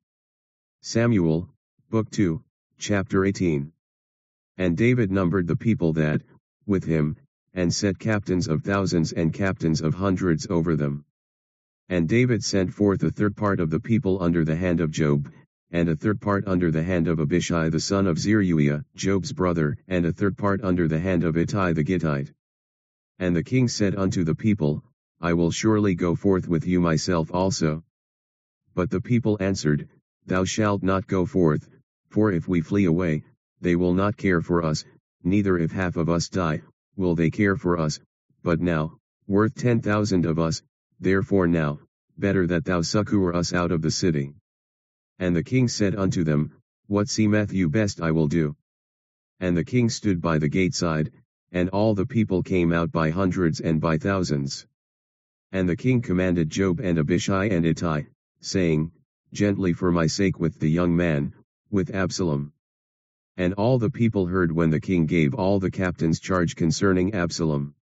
Samuel, Book 2, Chapter 18. And David numbered the people that, with him, and set captains of thousands and captains of hundreds over them. And David sent forth a third part of the people under the hand of Joab, and a third part under the hand of Abishai the son of Zeruiah, Joab's brother, and a third part under the hand of Ittai the Gittite. And the king said unto the people, I will surely go forth with you myself also. But the people answered, Thou shalt not go forth, for if we flee away, they will not care for us, neither if half of us die, will they care for us, but now, worth 10,000 of us, therefore now, better that thou succour us out of the city. And the king said unto them, What seemeth you best I will do. And the king stood by the gate side, and all the people came out by hundreds and by thousands. And the king commanded Joab and Abishai and Ittai, saying, Gently for my sake with the young man, with Absalom. And all the people heard when the king gave all the captains charge concerning Absalom.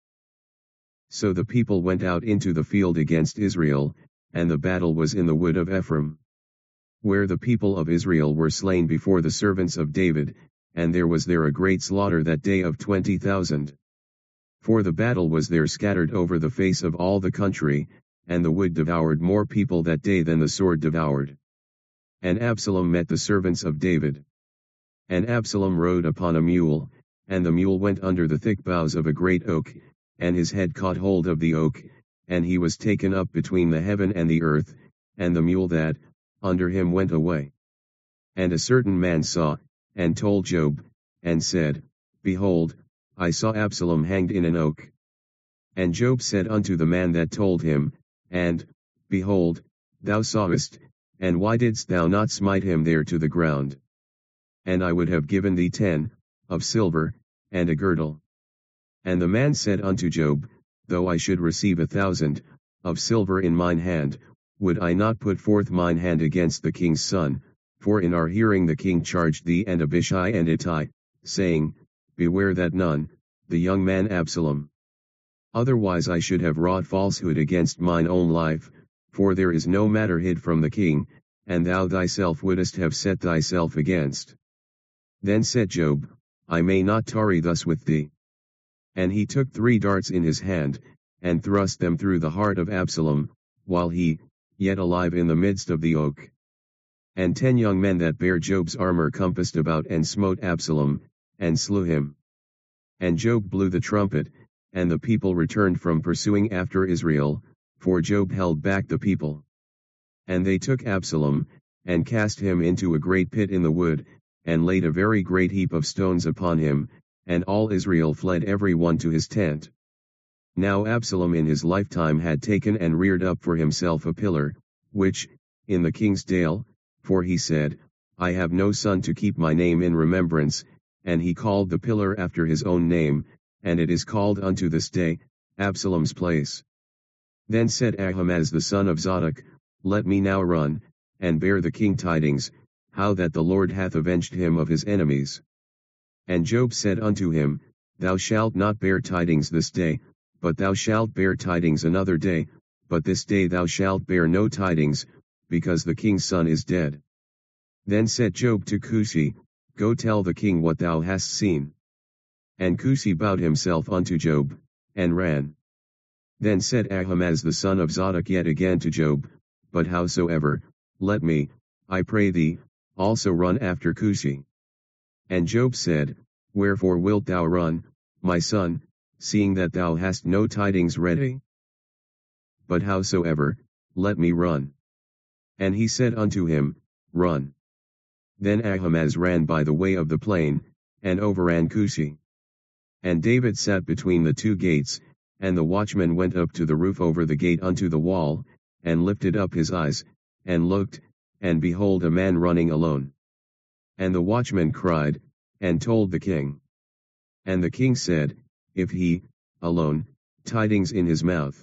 So the people went out into the field against Israel, and the battle was in the wood of Ephraim, where the people of Israel were slain before the servants of David, and there was there a great slaughter that day of 20,000. For the battle was there scattered over the face of all the country, and the wood devoured more people that day than the sword devoured. And Absalom met the servants of David. And Absalom rode upon a mule, and the mule went under the thick boughs of a great oak, and his head caught hold of the oak, and he was taken up between the heaven and the earth, and the mule that, under him went away. And a certain man saw, and told Joab, and said, Behold, I saw Absalom hanged in an oak. And Joab said unto the man that told him, And, behold, thou sawest, and why didst thou not smite him there to the ground? And I would have given thee 10 of silver, and a girdle. And the man said unto Joab, Though I should receive 1,000 of silver in mine hand, would I not put forth mine hand against the king's son? For in our hearing the king charged thee and Abishai and Ittai, saying, Beware that none, the young man Absalom. Otherwise I should have wrought falsehood against mine own life, for there is no matter hid from the king, and thou thyself wouldest have set thyself against. Then said Joab, I may not tarry thus with thee. And he took 3 darts in his hand, and thrust them through the heart of Absalom, while he, yet alive in the midst of the oak. And 10 young men that bare Job's armor compassed about and smote Absalom, and slew him. And Job blew the trumpet, and the people returned from pursuing after Israel, for Job held back the people. And they took Absalom, and cast him into a great pit in the wood, and laid a very great heap of stones upon him, and all Israel fled every one to his tent. Now Absalom in his lifetime had taken and reared up for himself a pillar, which, in the king's dale, for he said, I have no son to keep my name in remembrance, and he called the pillar after his own name, and it is called unto this day, Absalom's place. Then said Ahimaaz the son of Zadok, Let me now run, and bear the king tidings, how that the Lord hath avenged him of his enemies. And Job said unto him, Thou shalt not bear tidings this day, but thou shalt bear tidings another day, but this day thou shalt bear no tidings, because the king's son is dead. Then said Job to Cushi, Go tell the king what thou hast seen. And Cushi bowed himself unto Job, and ran. Then said Ahimaaz the son of Zadok yet again to Job, But howsoever, let me, I pray thee, also run after Cushi. And Job said, Wherefore wilt thou run, my son, seeing that thou hast no tidings ready? But howsoever, let me run. And he said unto him, Run. Then Ahimaaz ran by the way of the plain, and overran Cushi. And David sat between the two gates, and the watchman went up to the roof over the gate unto the wall, and lifted up his eyes, and looked, and behold a man running alone. And the watchman cried, and told the king. And the king said, If he, alone, tidings in his mouth.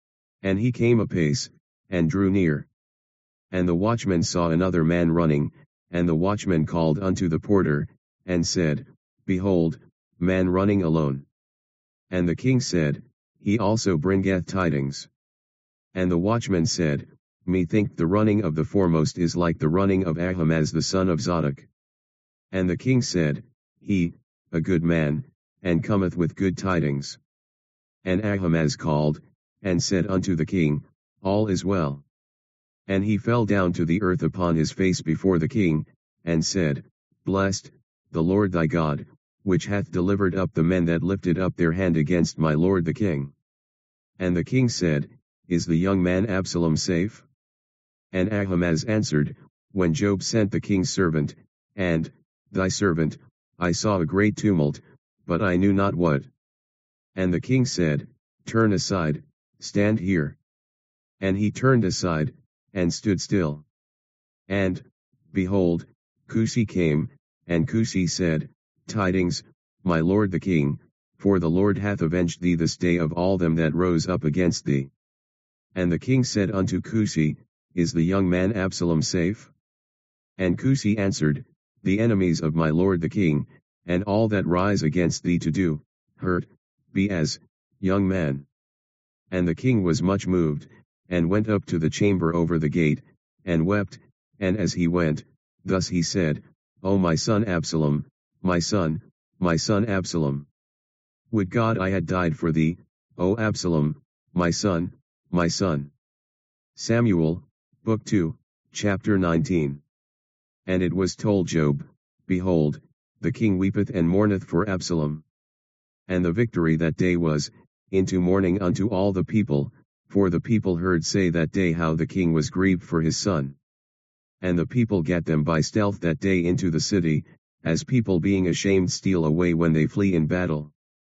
And he came apace, and drew near. And the watchman saw another man running, and the watchman called unto the porter, and said, Behold, man running alone. And the king said, He also bringeth tidings. And the watchman said, Methink the running of the foremost is like the running of Ahimaaz the son of Zadok. And the king said, He, a good man, and cometh with good tidings. And Ahimaaz called, and said unto the king, All is well. And he fell down to the earth upon his face before the king, and said, Blessed, the Lord thy God, which hath delivered up the men that lifted up their hand against my lord the king. And the king said, Is the young man Absalom safe? And Ahimaaz answered, When Job sent the king's servant, and, thy servant, I saw a great tumult, but I knew not what. And the king said, Turn aside, stand here. And he turned aside, and stood still. And, behold, Cushi came, and Cushi said, Tidings, my lord the king, for the Lord hath avenged thee this day of all them that rose up against thee. And the king said unto Cushi, Is the young man Absalom safe? And Cushi answered, The enemies of my lord the king, and all that rise against thee to do hurt, be as, young man. And the king was much moved, and went up to the chamber over the gate, and wept, and as he went, thus he said, O my son Absalom, my son Absalom. Would God I had died for thee, O Absalom, my son, my son. Samuel, Book 2, Chapter 19. And it was told Job, Behold, the king weepeth and mourneth for Absalom. And the victory that day was, into mourning unto all the people, for the people heard say that day how the king was grieved for his son. And the people gat them by stealth that day into the city, as people being ashamed steal away when they flee in battle.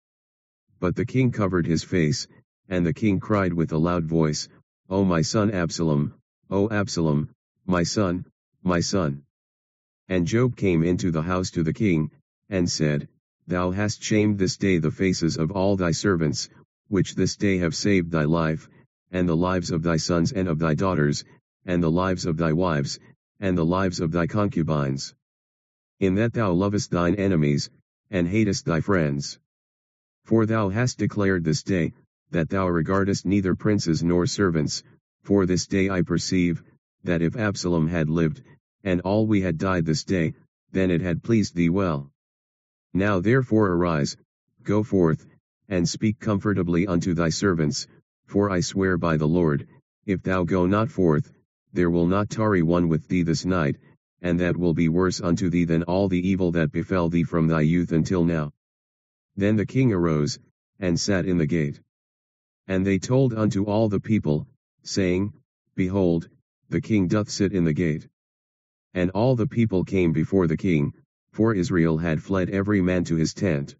But the king covered his face, and the king cried with a loud voice, O my son Absalom, O Absalom, my son, my son. And Job came into the house to the king, and said, Thou hast shamed this day the faces of all thy servants, which this day have saved thy life, and the lives of thy sons and of thy daughters, and the lives of thy wives, and the lives of thy concubines. In that thou lovest thine enemies, and hatest thy friends. For thou hast declared this day, that thou regardest neither princes nor servants, for this day I perceive, that if Absalom had lived, and all we had died this day, then it had pleased thee well. Now therefore arise, go forth, and speak comfortably unto thy servants, for I swear by the Lord, if thou go not forth, there will not tarry one with thee this night, and that will be worse unto thee than all the evil that befell thee from thy youth until now. Then the king arose, and sat in the gate. And they told unto all the people, saying, Behold, the king doth sit in the gate. And all the people came before the king, for Israel had fled every man to his tent.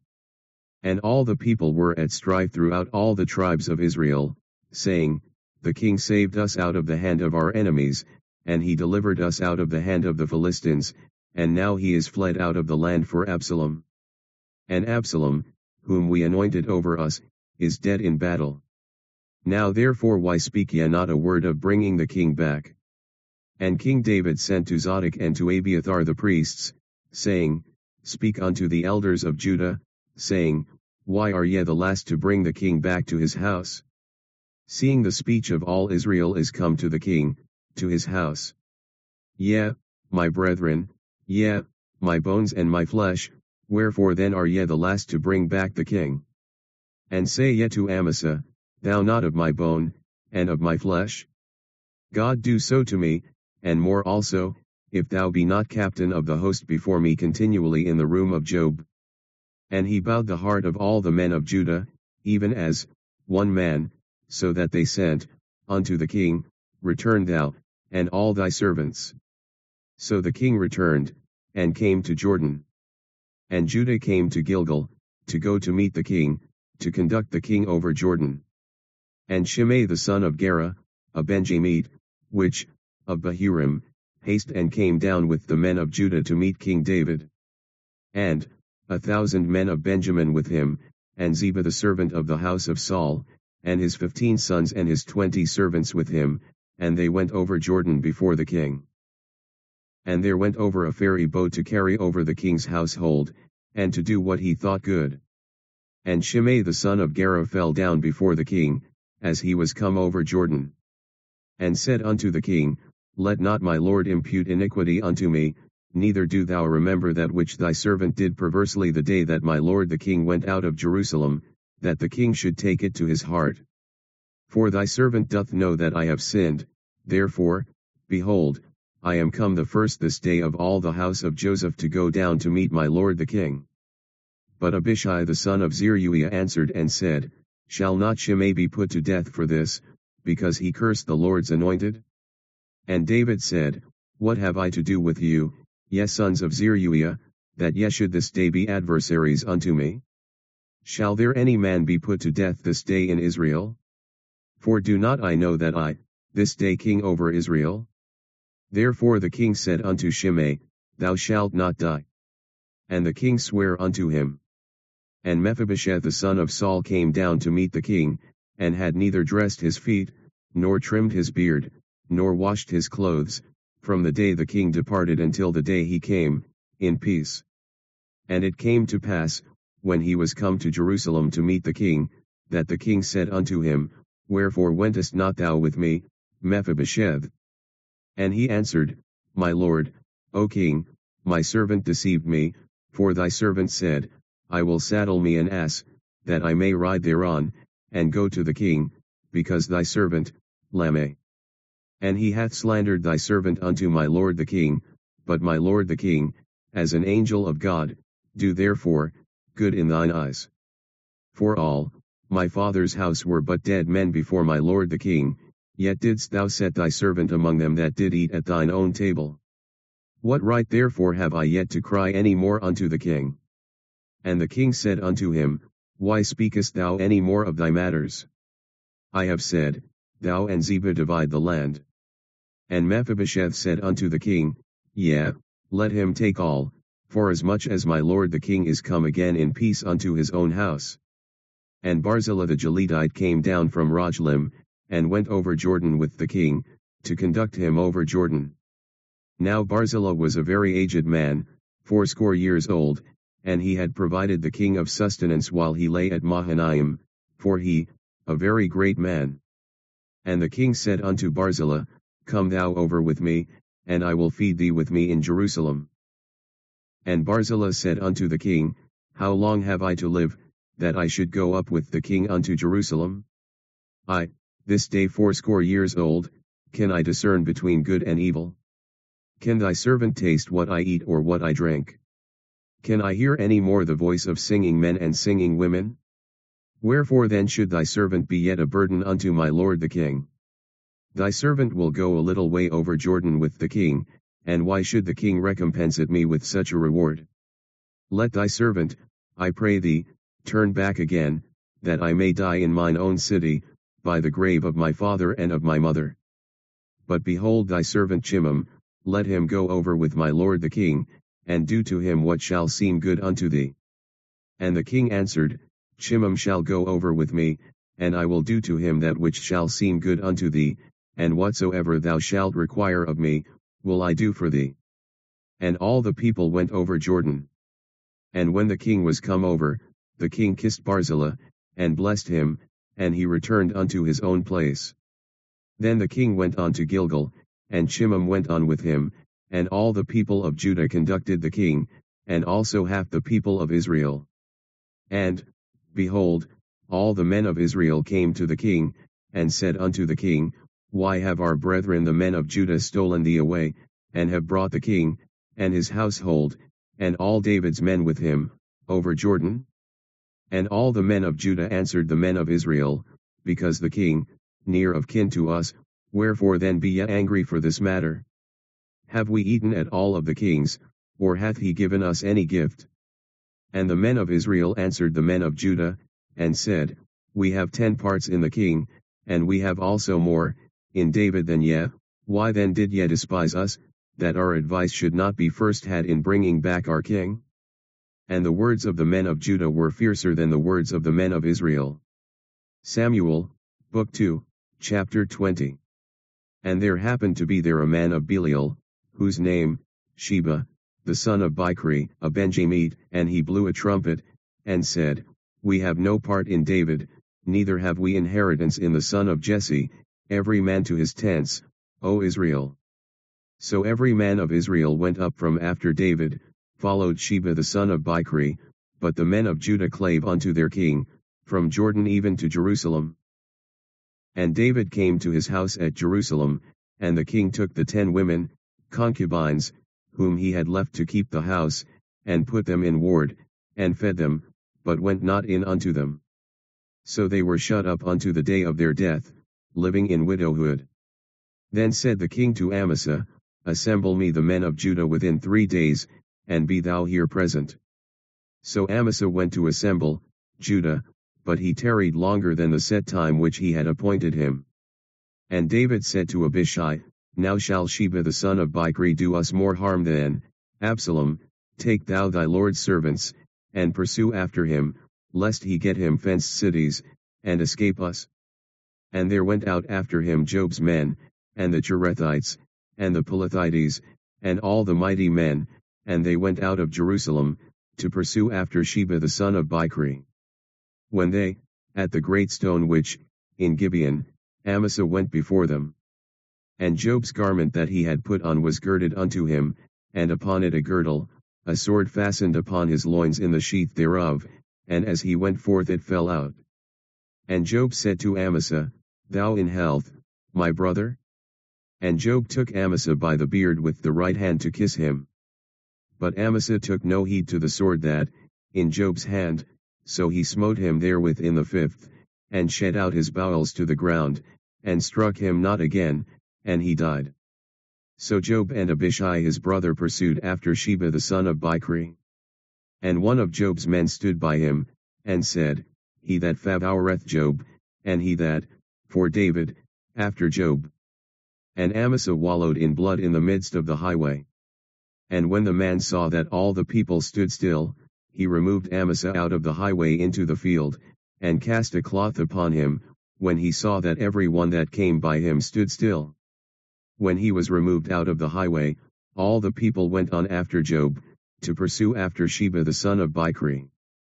And all the people were at strife throughout all the tribes of Israel, saying, The king saved us out of the hand of our enemies, and he delivered us out of the hand of the Philistines, and now he is fled out of the land for Absalom. And Absalom, whom we anointed over us, is dead in battle. Now therefore why speak ye not a word of bringing the king back? And King David sent to Zadok and to Abiathar the priests, saying, Speak unto the elders of Judah, saying, Why are ye the last to bring the king back to his house? Seeing the speech of all Israel is come to the king, to his house. Yea, my brethren, yea, my bones and my flesh, wherefore then are ye the last to bring back the king? And say ye to Amasa, Thou not of my bone, and of my flesh? God do so to me, and more also, if thou be not captain of the host before me continually in the room of Job. And he bowed the heart of all the men of Judah, even as one man, so that they sent unto the king, Return thou, and all thy servants. So the king returned, and came to Jordan. And Judah came to Gilgal, to go to meet the king, to conduct the king over Jordan. And Shimei the son of Gera, a Benjamite, which, of Bahurim, haste and came down with the men of Judah to meet King David. And 1,000 men of Benjamin with him, and Ziba the servant of the house of Saul, and his 15 sons and his 20 servants with him, and they went over Jordan before the king. And there went over a ferry boat to carry over the king's household, and to do what he thought good. And Shimei the son of Gera fell down before the king, as he was come over Jordan. And said unto the king, Let not my lord impute iniquity unto me, neither do thou remember that which thy servant did perversely the day that my lord the king went out of Jerusalem, that the king should take it to his heart. For thy servant doth know that I have sinned, therefore, behold, I am come the first this day of all the house of Joseph to go down to meet my lord the king. But Abishai the son of Zeruiah answered and said, Shall not Shimei be put to death for this, because he cursed the Lord's anointed? And David said, What have I to do with you, ye sons of Zeruiah, that ye should this day be adversaries unto me? Shall there any man be put to death this day in Israel? For do not I know that I, this day king over Israel? Therefore the king said unto Shimei, Thou shalt not die. And the king sware unto him. And Mephibosheth the son of Saul came down to meet the king, and had neither dressed his feet, nor trimmed his beard, nor washed his clothes, from the day the king departed until the day he came, in peace. And it came to pass, when he was come to Jerusalem to meet the king, that the king said unto him, Wherefore wentest not thou with me, Mephibosheth? And he answered, My lord, O king, my servant deceived me, for thy servant said, I will saddle me an ass, that I may ride thereon, and go to the king, because thy servant, Lameh. And he hath slandered thy servant unto my lord the king, but my lord the king, as an angel of God, do therefore good in thine eyes. For all my father's house were but dead men before my lord the king, yet didst thou set thy servant among them that did eat at thine own table. What right therefore have I yet to cry any more unto the king? And the king said unto him, Why speakest thou any more of thy matters? I have said, Thou and Ziba divide the land. And Mephibosheth said unto the king, Yea, let him take all, forasmuch as my lord the king is come again in peace unto his own house. And Barzillai the Gileadite came down from Rogelim, and went over Jordan with the king, to conduct him over Jordan. Now Barzillai was a very aged man, 80 years old, and he had provided the king of sustenance while he lay at Mahanaim, for he, a very great man. And the king said unto Barzillai, Come thou over with me, and I will feed thee with me in Jerusalem. And Barzillai said unto the king, How long have I to live, that I should go up with the king unto Jerusalem? this day 80 years old, can I discern between good and evil? Can thy servant taste what I eat or what I drink? Can I hear any more the voice of singing men and singing women? Wherefore then should thy servant be yet a burden unto my lord the king? Thy servant will go a little way over Jordan with the king, and why should the king recompense me with such a reward? Let thy servant, I pray thee, turn back again, that I may die in mine own city, by the grave of my father and of my mother. But behold thy servant Chimham, let him go over with my lord the king, and do to him what shall seem good unto thee. And the king answered, Chimham shall go over with me, and I will do to him that which shall seem good unto thee, and whatsoever thou shalt require of me, will I do for thee. And all the people went over Jordan. And when the king was come over, the king kissed Barzillai, and blessed him, and he returned unto his own place. Then the king went on to Gilgal, and Chimham went on with him, and all the people of Judah conducted the king, and also half the people of Israel. And, behold, all the men of Israel came to the king, and said unto the king, Why have our brethren the men of Judah stolen thee away, and have brought the king, and his household, and all David's men with him, over Jordan? And all the men of Judah answered the men of Israel, Because the king, near of kin to us, wherefore then be ye angry for this matter? Have we eaten at all of the king's, or hath he given us any gift? And the men of Israel answered the men of Judah, and said, We have 10 parts in the king, and we have also more, in David than ye. Why then did ye despise us, that our advice should not be first had in bringing back our king? And the words of the men of Judah were fiercer than the words of the men of Israel. Samuel, Book 2, Chapter 20. And there happened to be there a man of Belial, whose name, Sheba, the son of Bichri, a Benjamite, and he blew a trumpet, and said, We have no part in David, neither have we inheritance in the son of Jesse, every man to his tents, O Israel. So every man of Israel went up from after David, followed Sheba the son of Bichri, but the men of Judah clave unto their king, from Jordan even to Jerusalem. And David came to his house at Jerusalem, and the king took the 10 women, concubines, whom he had left to keep the house, and put them in ward, and fed them, but went not in unto them. So they were shut up unto the day of their death, living in widowhood. Then said the king to Amasa, Assemble me the men of Judah within 3 days, and be thou here present. So Amasa went to assemble Judah, but he tarried longer than the set time which he had appointed him. And David said to Abishai, Now shall Sheba the son of Bichri do us more harm than Absalom. Take thou thy lord's servants, and pursue after him, lest he get him fenced cities, and escape us. And there went out after him Job's men, and the Cherethites, and the Pelethites, and all the mighty men, and they went out of Jerusalem, to pursue after Sheba the son of Bichri. When they, at the great stone which, in Gibeon, Amasa went before them. And Job's garment that he had put on was girded unto him, and upon it a girdle, a sword fastened upon his loins in the sheath thereof, and as he went forth it fell out. And Job said to Amasa, Thou in health, my brother? And Job took Amasa by the beard with the right hand to kiss him. But Amasa took no heed to the sword that, in Job's hand, so he smote him therewith in the 5th, and shed out his bowels to the ground, and struck him not again, and he died. So Job and Abishai his brother pursued after Sheba the son of Bichri. And one of Job's men stood by him, and said, He that favoureth Job, and he that, for David, after Job. And Amasa wallowed in blood in the midst of the highway. And when the man saw that all the people stood still, he removed Amasa out of the highway into the field, and cast a cloth upon him, when he saw that every one that came by him stood still. When he was removed out of the highway, all the people went on after Job, to pursue after Sheba the son of Bichri.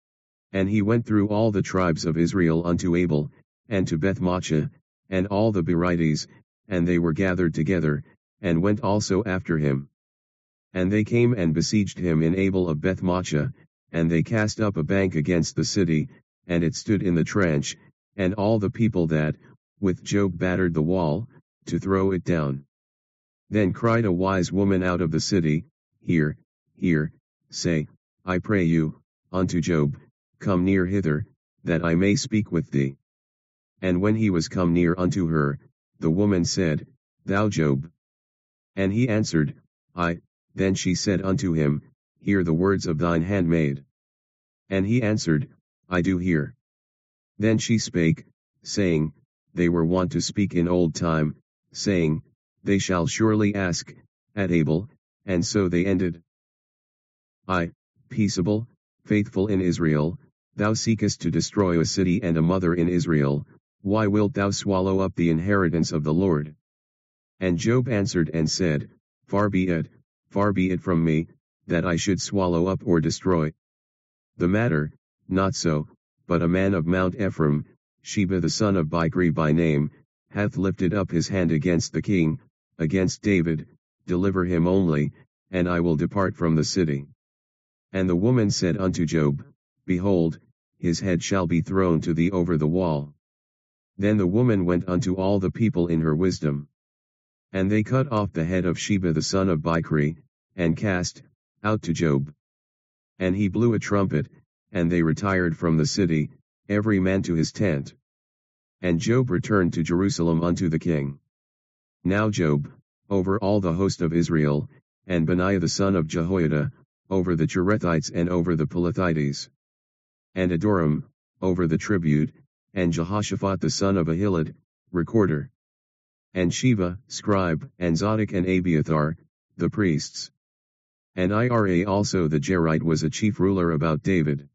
And he went through all the tribes of Israel unto Abel, and to Bethmaachah, and all the Berites, and they were gathered together, and went also after him. And they came and besieged him in Abel of Bethmaachah, and they cast up a bank against the city, and it stood in the trench, and all the people that with Job battered the wall, to throw it down. Then cried a wise woman out of the city, Hear, hear, say, I pray you, unto Job, Come near hither, that I may speak with thee. And when he was come near unto her, the woman said, Thou Job. And he answered, I. Then she said unto him, Hear the words of thine handmaid. And he answered, I do hear. Then she spake, saying, They were wont to speak in old time, saying, They shall surely ask, at Abel, and so they ended. I. Peaceable, faithful in Israel, thou seekest to destroy a city and a mother in Israel, why wilt thou swallow up the inheritance of the Lord? And Job answered and said, far be it from me, that I should swallow up or destroy the matter, not so, but a man of Mount Ephraim, Sheba the son of Bichri by name, hath lifted up his hand against the king, against David, deliver him only, and I will depart from the city. And the woman said unto Job, Behold, his head shall be thrown to thee over the wall. Then the woman went unto all the people in her wisdom. And they cut off the head of Sheba the son of Bichri, and cast out to Job. And he blew a trumpet, and they retired from the city, every man to his tent. And Job returned to Jerusalem unto the king. Now Job, over all the host of Israel, and Benaiah the son of Jehoiada, over the Cherethites and over the Pelethites. And Adoram, over the tribute, and Jehoshaphat the son of Ahilud, recorder. And Sheva, scribe, and Zadok and Abiathar, the priests. And Ira also the Jerite was a chief ruler about David.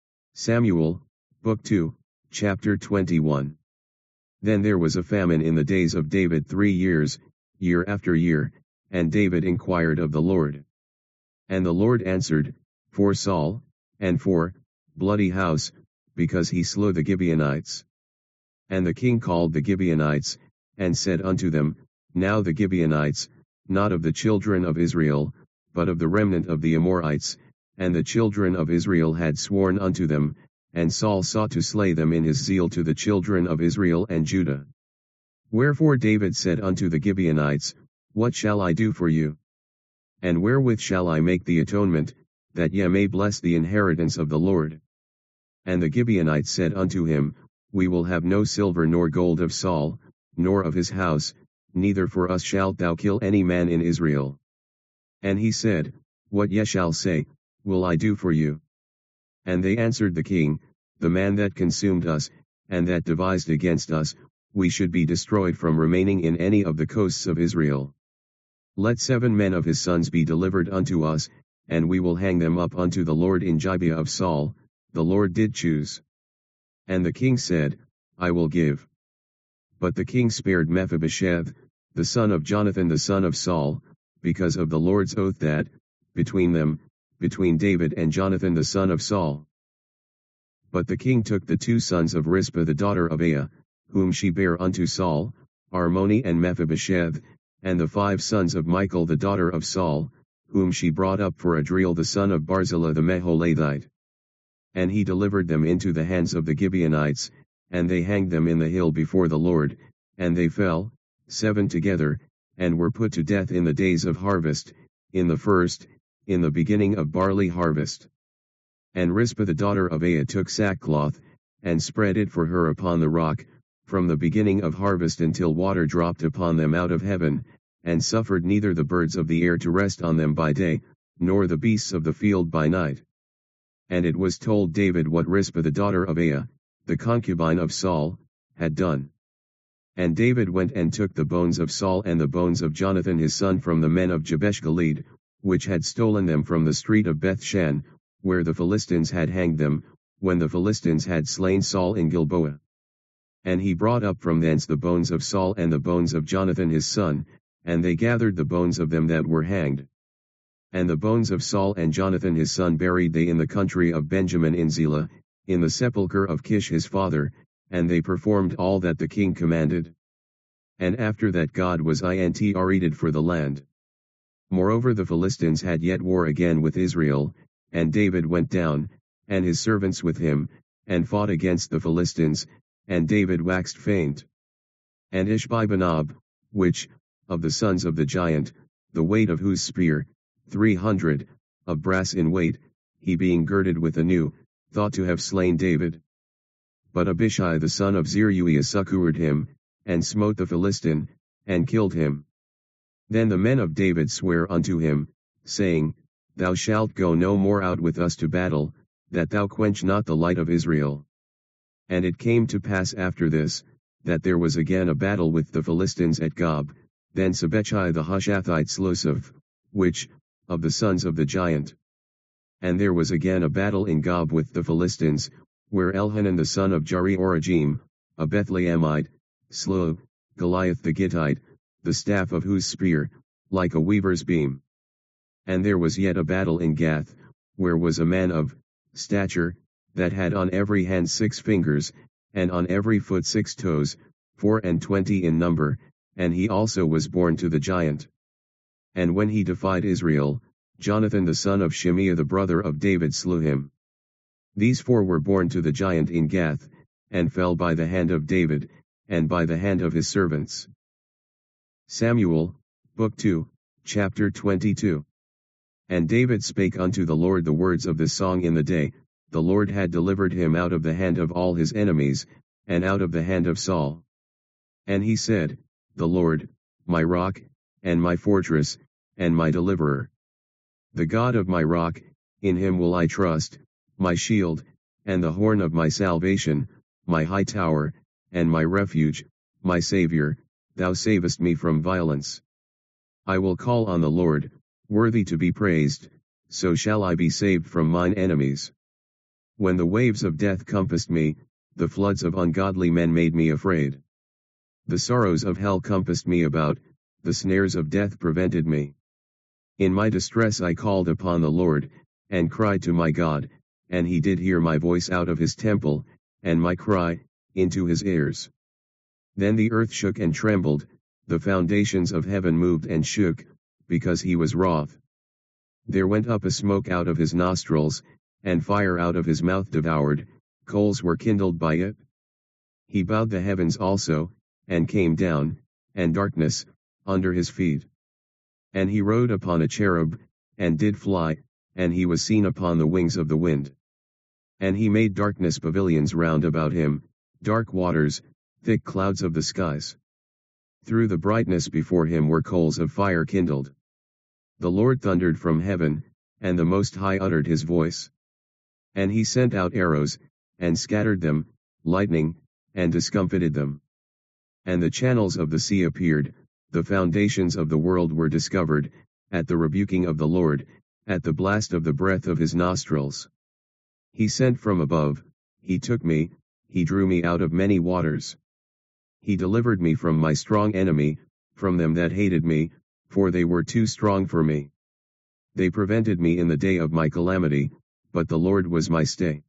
Samuel, Book 2, Chapter 21. Then there was a famine in the days of David 3 years, year after year, and David inquired of the Lord. And the Lord answered, For Saul, and for bloody house, because he slew the Gibeonites. And the king called the Gibeonites, and said unto them, Now the Gibeonites, not of the children of Israel, but of the remnant of the Amorites, and the children of Israel had sworn unto them, and Saul sought to slay them in his zeal to the children of Israel and Judah. Wherefore David said unto the Gibeonites, What shall I do for you? And wherewith shall I make the atonement, that ye may bless the inheritance of the Lord? And the Gibeonites said unto him, We will have no silver nor gold of Saul, nor of his house, neither for us shalt thou kill any man in Israel. And he said, What ye shall say, will I do for you. And they answered the king, The man that consumed us, and that devised against us, we should be destroyed from remaining in any of the coasts of Israel. Let 7 men of his sons be delivered unto us, and we will hang them up unto the Lord in Gibeah of Saul, the Lord did choose. And the king said, I will give. But the king spared Mephibosheth, the son of Jonathan the son of Saul, because of the Lord's oath that, between them, between David and Jonathan the son of Saul. But the king took the 2 sons of Rizpah the daughter of Aiah, whom she bare unto Saul, Armoni and Mephibosheth, and the 5 sons of Michal the daughter of Saul, whom she brought up for Adriel the son of Barzillai the Meholathite. And he delivered them into the hands of the Gibeonites, and they hanged them in the hill before the Lord, and they fell, 7 together, and were put to death in the days of harvest, in the first, in the beginning of barley harvest. And Rizpah the daughter of Aiah took sackcloth, and spread it for her upon the rock, from the beginning of harvest until water dropped upon them out of heaven, and suffered neither the birds of the air to rest on them by day, nor the beasts of the field by night. And it was told David what Rizpah the daughter of Aiah, the concubine of Saul, had done. And David went and took the bones of Saul and the bones of Jonathan his son from the men of Jabesh Gilead, which had stolen them from the street of Bethshan, where the Philistines had hanged them, when the Philistines had slain Saul in Gilboa. And he brought up from thence the bones of Saul and the bones of Jonathan his son, and they gathered the bones of them that were hanged. And the bones of Saul and Jonathan his son buried they in the country of Benjamin in Zelah, in the sepulchre of Kish his father, and they performed all that the king commanded. And after that God was intreated for the land. Moreover the Philistines had yet war again with Israel, and David went down, and his servants with him, and fought against the Philistines, and David waxed faint. And Ishbi-benob, which, of the sons of the giant, the weight of whose spear, 300, of brass in weight, he being girded with a new, thought to have slain David. But Abishai the son of Zeruiah succored him, and smote the Philistine, and killed him. Then the men of David sware unto him, saying, Thou shalt go no more out with us to battle, that thou quench not the light of Israel. And it came to pass after this, that there was again a battle with the Philistines at Gob. Then Sibbechai the Hushathite slew Siph, which, of the sons of the giant. And there was again a battle in Gob with the Philistines, where Elhanan the son of Jari-Orajim, a Bethlehemite, slew Goliath the Gittite, the staff of whose spear, like a weaver's beam. And there was yet a battle in Gath, where was a man of stature, that had on every hand 6 fingers, and on every foot 6 toes, 24 in number, and he also was born to the giant. And when he defied Israel, Jonathan the son of Shimea the brother of David slew him. These 4 were born to the giant in Gath, and fell by the hand of David, and by the hand of his servants. Samuel, Book 2, Chapter 22. And David spake unto the Lord the words of this song in the day, the Lord had delivered him out of the hand of all his enemies, and out of the hand of Saul. And he said, The Lord, my rock, and my fortress, and my deliverer. The God of my rock, in him will I trust, my shield, and the horn of my salvation, my high tower, and my refuge, my Saviour, thou savest me from violence. I will call on the Lord, worthy to be praised, so shall I be saved from mine enemies. When the waves of death compassed me, the floods of ungodly men made me afraid. The sorrows of hell compassed me about, the snares of death prevented me. In my distress I called upon the Lord, and cried to my God, and he did hear my voice out of his temple, and my cry, into his ears. Then the earth shook and trembled, the foundations of heaven moved and shook, because he was wroth. There went up a smoke out of his nostrils, and fire out of his mouth devoured, coals were kindled by it. He bowed the heavens also, and came down, and darkness, under his feet. And he rode upon a cherub, and did fly, and he was seen upon the wings of the wind. And he made darkness pavilions round about him, dark waters, thick clouds of the skies. Through the brightness before him were coals of fire kindled. The Lord thundered from heaven, and the Most High uttered his voice. And he sent out arrows, and scattered them, lightning, and discomfited them. And the channels of the sea appeared, the foundations of the world were discovered, at the rebuking of the Lord, at the blast of the breath of his nostrils. He sent from above, he took me, he drew me out of many waters. He delivered me from my strong enemy, from them that hated me, for they were too strong for me. They prevented me in the day of my calamity, but the Lord was my stay.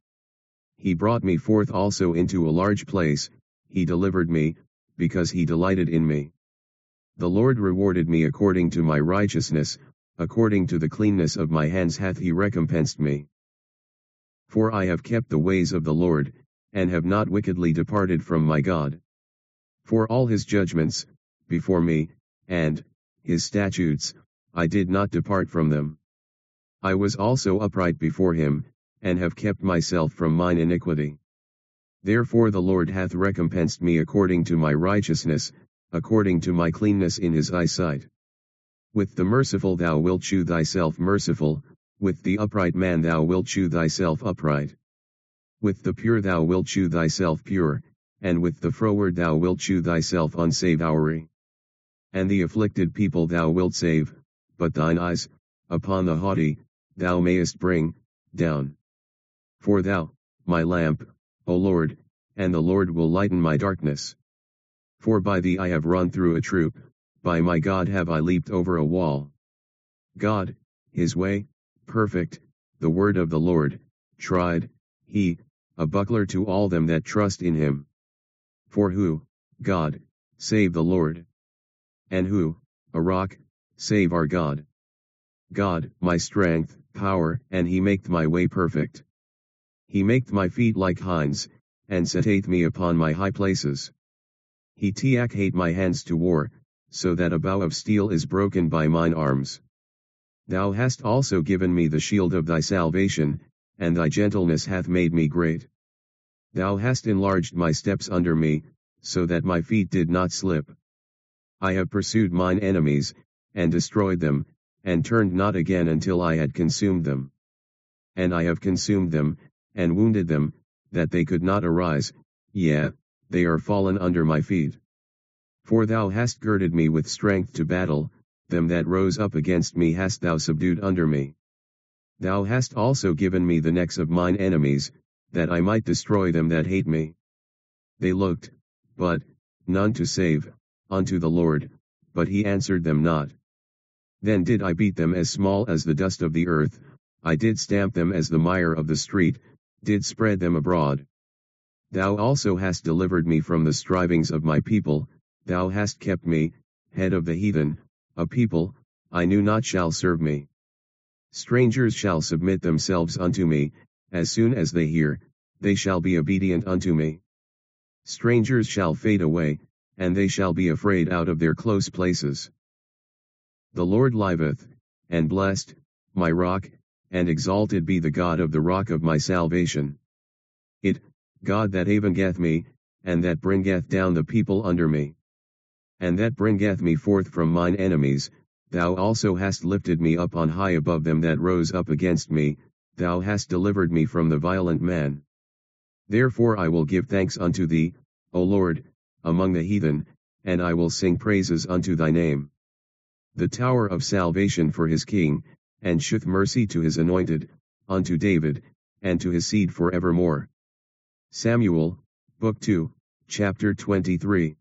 He brought me forth also into a large place, he delivered me, because he delighted in me. The Lord rewarded me according to my righteousness, according to the cleanness of my hands hath he recompensed me. For I have kept the ways of the Lord, and have not wickedly departed from my God. For all his judgments, before me, and his statutes, I did not depart from them. I was also upright before him, and have kept myself from mine iniquity. Therefore the Lord hath recompensed me according to my righteousness, according to my cleanness in his eyesight. With the merciful thou wilt shew thyself merciful, with the upright man thou wilt shew thyself upright. With the pure thou wilt shew thyself pure, and with the froward thou wilt shew thyself unsavoury. And the afflicted people thou wilt save, but thine eyes, upon the haughty, thou mayest bring down. For thou, my lamp, O Lord, and the Lord will lighten my darkness. For by thee I have run through a troop, by my God have I leaped over a wall. God, his way, perfect, the word of the Lord, tried, he, a buckler to all them that trust in him. For who, God, save the Lord? And who, a rock, save our God? God, my strength, power, and he maketh my way perfect. He maketh my feet like hinds, and setteth me upon my high places. He hate my hands to war, so that a bow of steel is broken by mine arms. Thou hast also given me the shield of thy salvation, and thy gentleness hath made me great. Thou hast enlarged my steps under me, so that my feet did not slip. I have pursued mine enemies, and destroyed them, and turned not again until I had consumed them. And I have consumed them, and wounded them, that they could not arise, yea, they are fallen under my feet. For thou hast girded me with strength to battle, them that rose up against me hast thou subdued under me. Thou hast also given me the necks of mine enemies, that I might destroy them that hate me. They looked, but none to save, unto the Lord, but he answered them not. Then did I beat them as small as the dust of the earth, I did stamp them as the mire of the street, did spread them abroad. Thou also hast delivered me from the strivings of my people, thou hast kept me, head of the heathen, a people, I knew not shall serve me. Strangers shall submit themselves unto me, as soon as they hear, they shall be obedient unto me. Strangers shall fade away, and they shall be afraid out of their close places. The Lord liveth, and blessed, my rock, and exalted be the God of the rock of my salvation. It, God that avengeth me, and that bringeth down the people under me. And that bringeth me forth from mine enemies, thou also hast lifted me up on high above them that rose up against me, thou hast delivered me from the violent man. Therefore I will give thanks unto thee, O Lord, among the heathen, and I will sing praises unto thy name. The tower of salvation for his king, and sheweth mercy to his anointed, unto David, and to his seed for evermore. Samuel, Book 2, Chapter 23.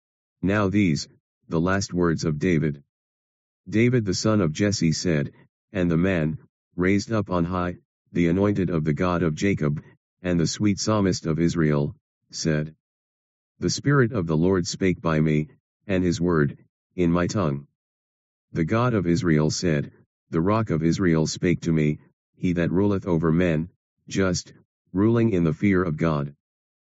Now these, the last words of David. David the son of Jesse said, and the man, raised up on high, the anointed of the God of Jacob, and the sweet psalmist of Israel, said, The Spirit of the Lord spake by me, and his word, in my tongue. The God of Israel said, The Rock of Israel spake to me, he that ruleth over men, just, ruling in the fear of God.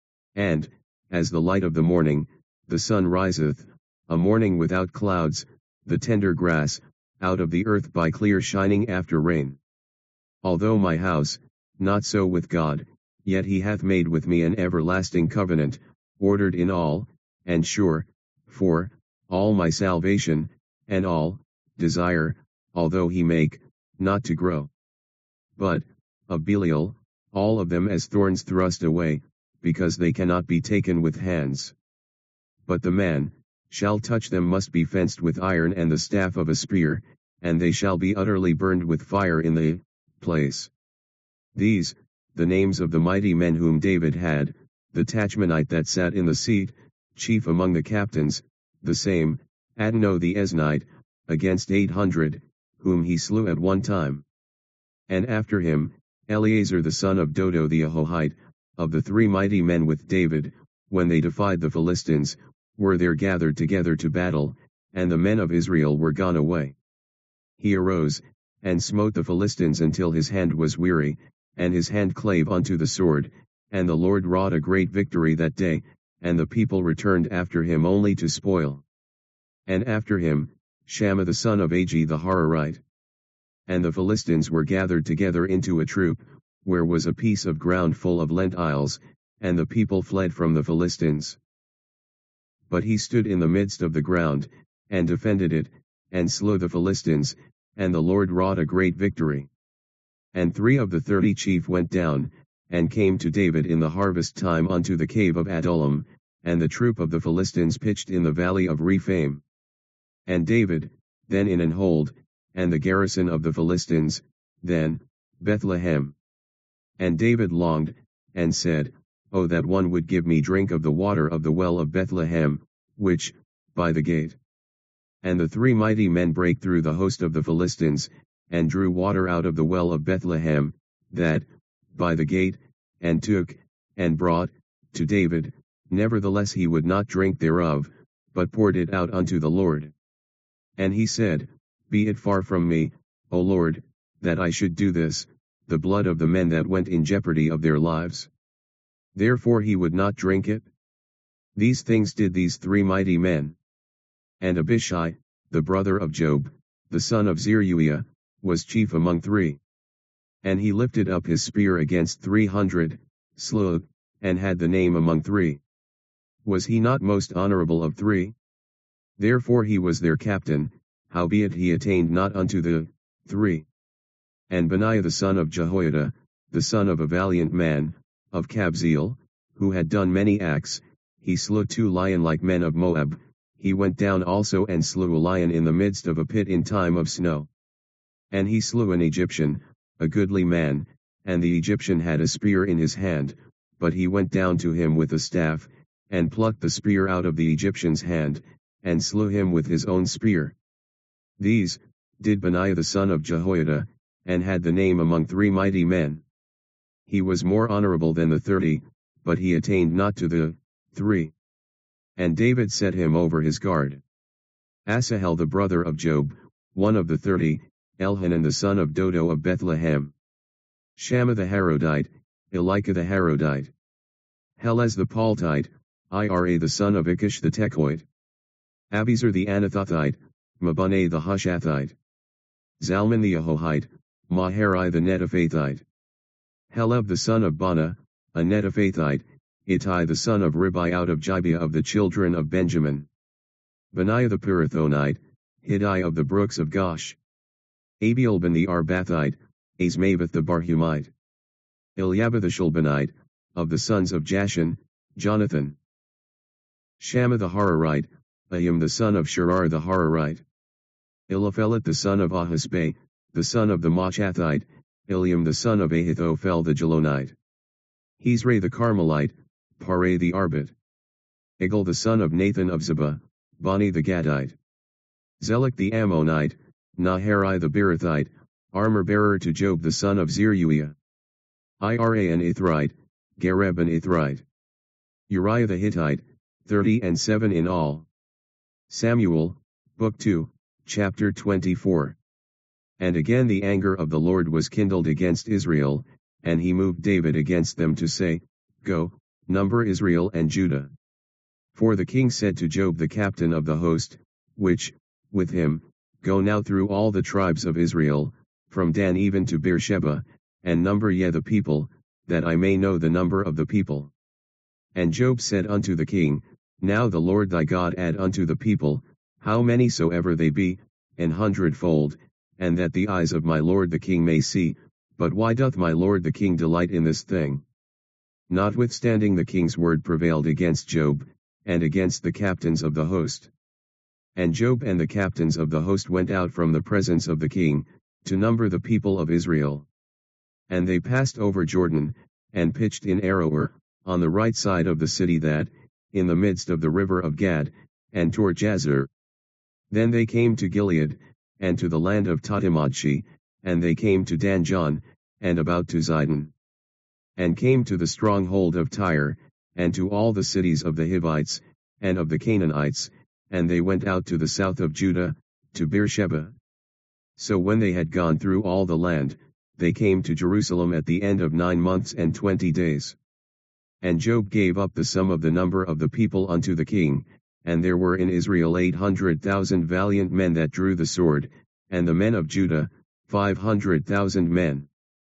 And, as the light of the morning, the sun riseth, a morning without clouds, the tender grass, out of the earth by clear shining after rain. Although my house, not so with God, yet he hath made with me an everlasting covenant, ordered in all, and sure, for all my salvation, and all desire, although he make not to grow. But, of Belial, all of them as thorns thrust away, because they cannot be taken with hands. But the man, shall touch them must be fenced with iron and the staff of a spear, and they shall be utterly burned with fire in the place. These, the names of the mighty men whom David had, the Tachmonite that sat in the seat, chief among the captains, the same, Adno the Eznite, against 800, whom he slew at one time. And after him, Eleazar the son of Dodo the Ahohite, of the three mighty men with David, when they defied the Philistines, were there gathered together to battle, and the men of Israel were gone away. He arose, and smote the Philistines until his hand was weary, and his hand clave unto the sword, and the Lord wrought a great victory that day, and the people returned after him only to spoil. And after him, Shammah the son of Agi the Hararite. And the Philistines were gathered together into a troop, where was a piece of ground full of lentiles, and the people fled from the Philistines. But he stood in the midst of the ground, and defended it, and slew the Philistines, and the Lord wrought a great victory. And 3 of the 30 chief went down, and came to David in the harvest time unto the cave of Adullam, and the troop of the Philistines pitched in the valley of Rephaim. And David, then in an hold, and the garrison of the Philistines, then, Bethlehem. And David longed, and said, O that one would give me drink of the water of the well of Bethlehem, which, by the gate. And the 3 mighty men brake through the host of the Philistines, and drew water out of the well of Bethlehem, that, by the gate, and took, and brought, to David, nevertheless he would not drink thereof, but poured it out unto the Lord. And he said, Be it far from me, O Lord, that I should do this, the blood of the men that went in jeopardy of their lives. Therefore he would not drink it. These things did these 3 mighty men. And Abishai, the brother of Job, the son of Zeruiah, was chief among 3. And he lifted up his spear against 300, slew, and had the name among 3. Was he not most honorable of 3? Therefore he was their captain, howbeit he attained not unto the 3. And Benaiah the son of Jehoiada, the son of a valiant man, of Kabzeel, who had done many acts, he slew 2 lion-like men of Moab. He went down also and slew a lion in the midst of a pit in time of snow. And he slew an Egyptian, a goodly man, and the Egyptian had a spear in his hand, but he went down to him with a staff, and plucked the spear out of the Egyptian's hand, and slew him with his own spear. These did Benaiah the son of Jehoiada, and had the name among 3 mighty men. He was more honorable than the 30, but he attained not to the 3. And David set him over his guard. Asahel the brother of Job, one of the 30, Elhanan the son of Dodo of Bethlehem. Shammah the Harodite, Elika the Harodite. Helez the Paltite, Ira the son of Ikish the Tekoite. Abiezer the Anathothite, Mabuneh the Hushathite. Zalman the Ahohite, Maharai the Netophathite. Heleb the son of Bana, a Netophathite, Ittai the son of Ribai out of Gibeah of the children of Benjamin. Benaiah the Pirathonite, Hiddai of the brooks of Gosh. Abielban the Arbathite, Asmaveth the Barhumite. Eliabah the Shulbanite, of the sons of Jashan, Jonathan. Shammah the Hararite, Ahim the son of Sherar the Hararite. Eliphelet the son of Ahasbai, the son of the Machathite, Eliam the son of Ahithophel the Jalonite. Hezrai the Carmelite, Parai the Arbit. Igal the son of Nathan of Zebah, Bani the Gadite. Zelek the Ammonite, Naharai the Beerothite, armor-bearer to Job the son of Zeruiah. Ira an Ithrite, Gareb an Ithrite. Uriah the Hittite, 37 in all. Samuel, Book 2, Chapter 24. And again the anger of the Lord was kindled against Israel, and he moved David against them to say, Go, number Israel and Judah. For the king said to Job the captain of the host, which, with him, Go now through all the tribes of Israel, from Dan even to Beersheba, and number ye the people, that I may know the number of the people. And Job said unto the king, Now the Lord thy God add unto the people, how many soever they be, 100-fold, and that the eyes of my lord the king may see, but why doth my lord the king delight in this thing? Notwithstanding the king's word prevailed against Job, and against the captains of the host. And Job and the captains of the host went out from the presence of the king, to number the people of Israel. And they passed over Jordan, and pitched in Aroer, on the right side of the city that, in the midst of the river of Gad, and toward Jazer. Then they came to Gilead, and to the land of Tatimodshi, and they came to Danjon, and about to Zidon. And came to the stronghold of Tyre, and to all the cities of the Hivites, and of the Canaanites, and they went out to the south of Judah, to Beersheba. So when they had gone through all the land, they came to Jerusalem at the end of 9 months and 20 days. And Job gave up the sum of the number of the people unto the king, and there were in Israel 800,000 valiant men that drew the sword, and the men of Judah, 500,000 men.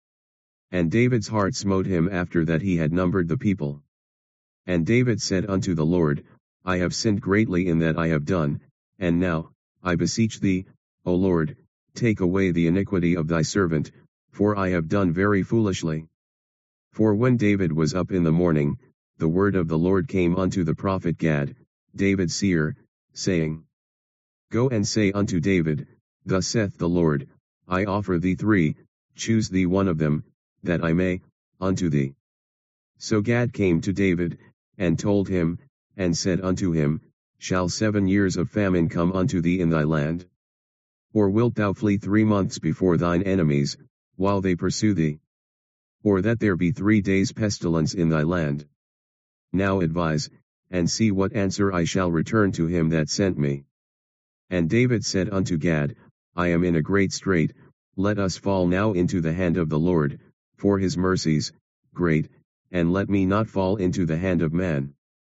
And David's heart smote him after that he had numbered the people. And David said unto the Lord, I have sinned greatly in that I have done, and now, I beseech thee, O Lord, take away the iniquity of thy servant, for I have done very foolishly. For when David was up in the morning, the word of the Lord came unto the prophet Gad, David's seer, saying, Go and say unto David, Thus saith the Lord, I offer thee 3, choose thee one of them, that I may, unto thee. So Gad came to David, and told him, and said unto him, Shall 7 years of famine come unto thee in thy land? Or wilt thou flee 3 months before thine enemies, while they pursue thee? Or that there be 3 days pestilence in thy land? Now advise, and see what answer I shall return to him that sent me. And David said unto Gad, I am in a great strait, let us fall now into the hand of the Lord, for his mercies, great, and let me not fall into the hand of man.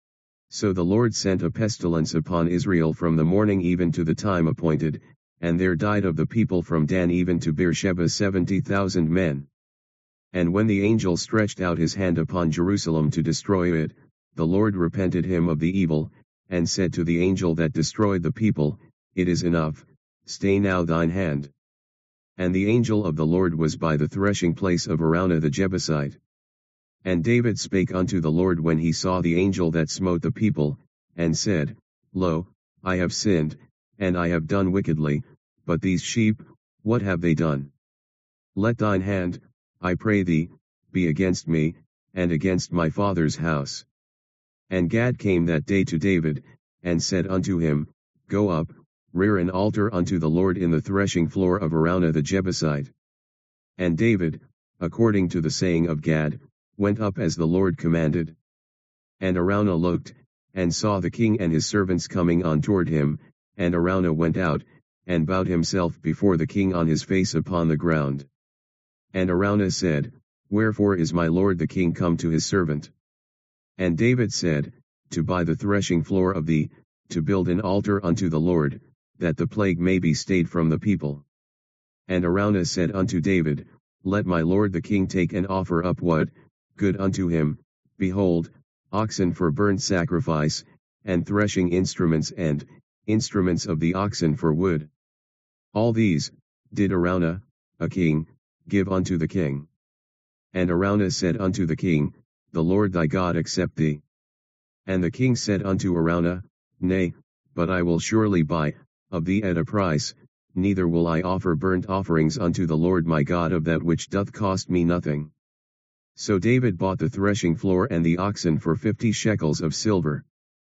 So the Lord sent a pestilence upon Israel from the morning even to the time appointed, and there died of the people from Dan even to Beersheba 70,000 men. And when the angel stretched out his hand upon Jerusalem to destroy it, the Lord repented him of the evil, and said to the angel that destroyed the people, It is enough, stay now thine hand. And the angel of the Lord was by the threshing place of Araunah the Jebusite. And David spake unto the Lord when he saw the angel that smote the people, and said, Lo, I have sinned, and I have done wickedly, but these sheep, what have they done? Let thine hand, I pray thee, be against me, and against my father's house. And Gad came that day to David, and said unto him, Go up, rear an altar unto the Lord in the threshing floor of Araunah the Jebusite. And David, according to the saying of Gad, went up as the Lord commanded. And Araunah looked, and saw the king and his servants coming on toward him, and Araunah went out, and bowed himself before the king on his face upon the ground. And Araunah said, Wherefore is my lord the king come to his servant? And David said, To buy the threshing floor of thee, to build an altar unto the Lord, that the plague may be stayed from the people. And Araunah said unto David, Let my lord the king take and offer up what good unto him, behold, oxen for burnt sacrifice, and threshing instruments and instruments of the oxen for wood. All these did Araunah, a king, give unto the king. And Araunah said unto the king, The Lord thy God accept thee. And the king said unto Araunah, Nay, but I will surely buy of thee at a price, neither will I offer burnt offerings unto the Lord my God of that which doth cost me nothing. So David bought the threshing floor and the oxen for 50 shekels of silver.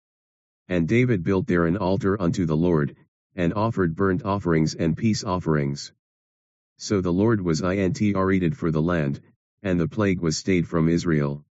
And David built there an altar unto the Lord, and offered burnt offerings and peace offerings. So the Lord was entreated for the land, and the plague was stayed from Israel.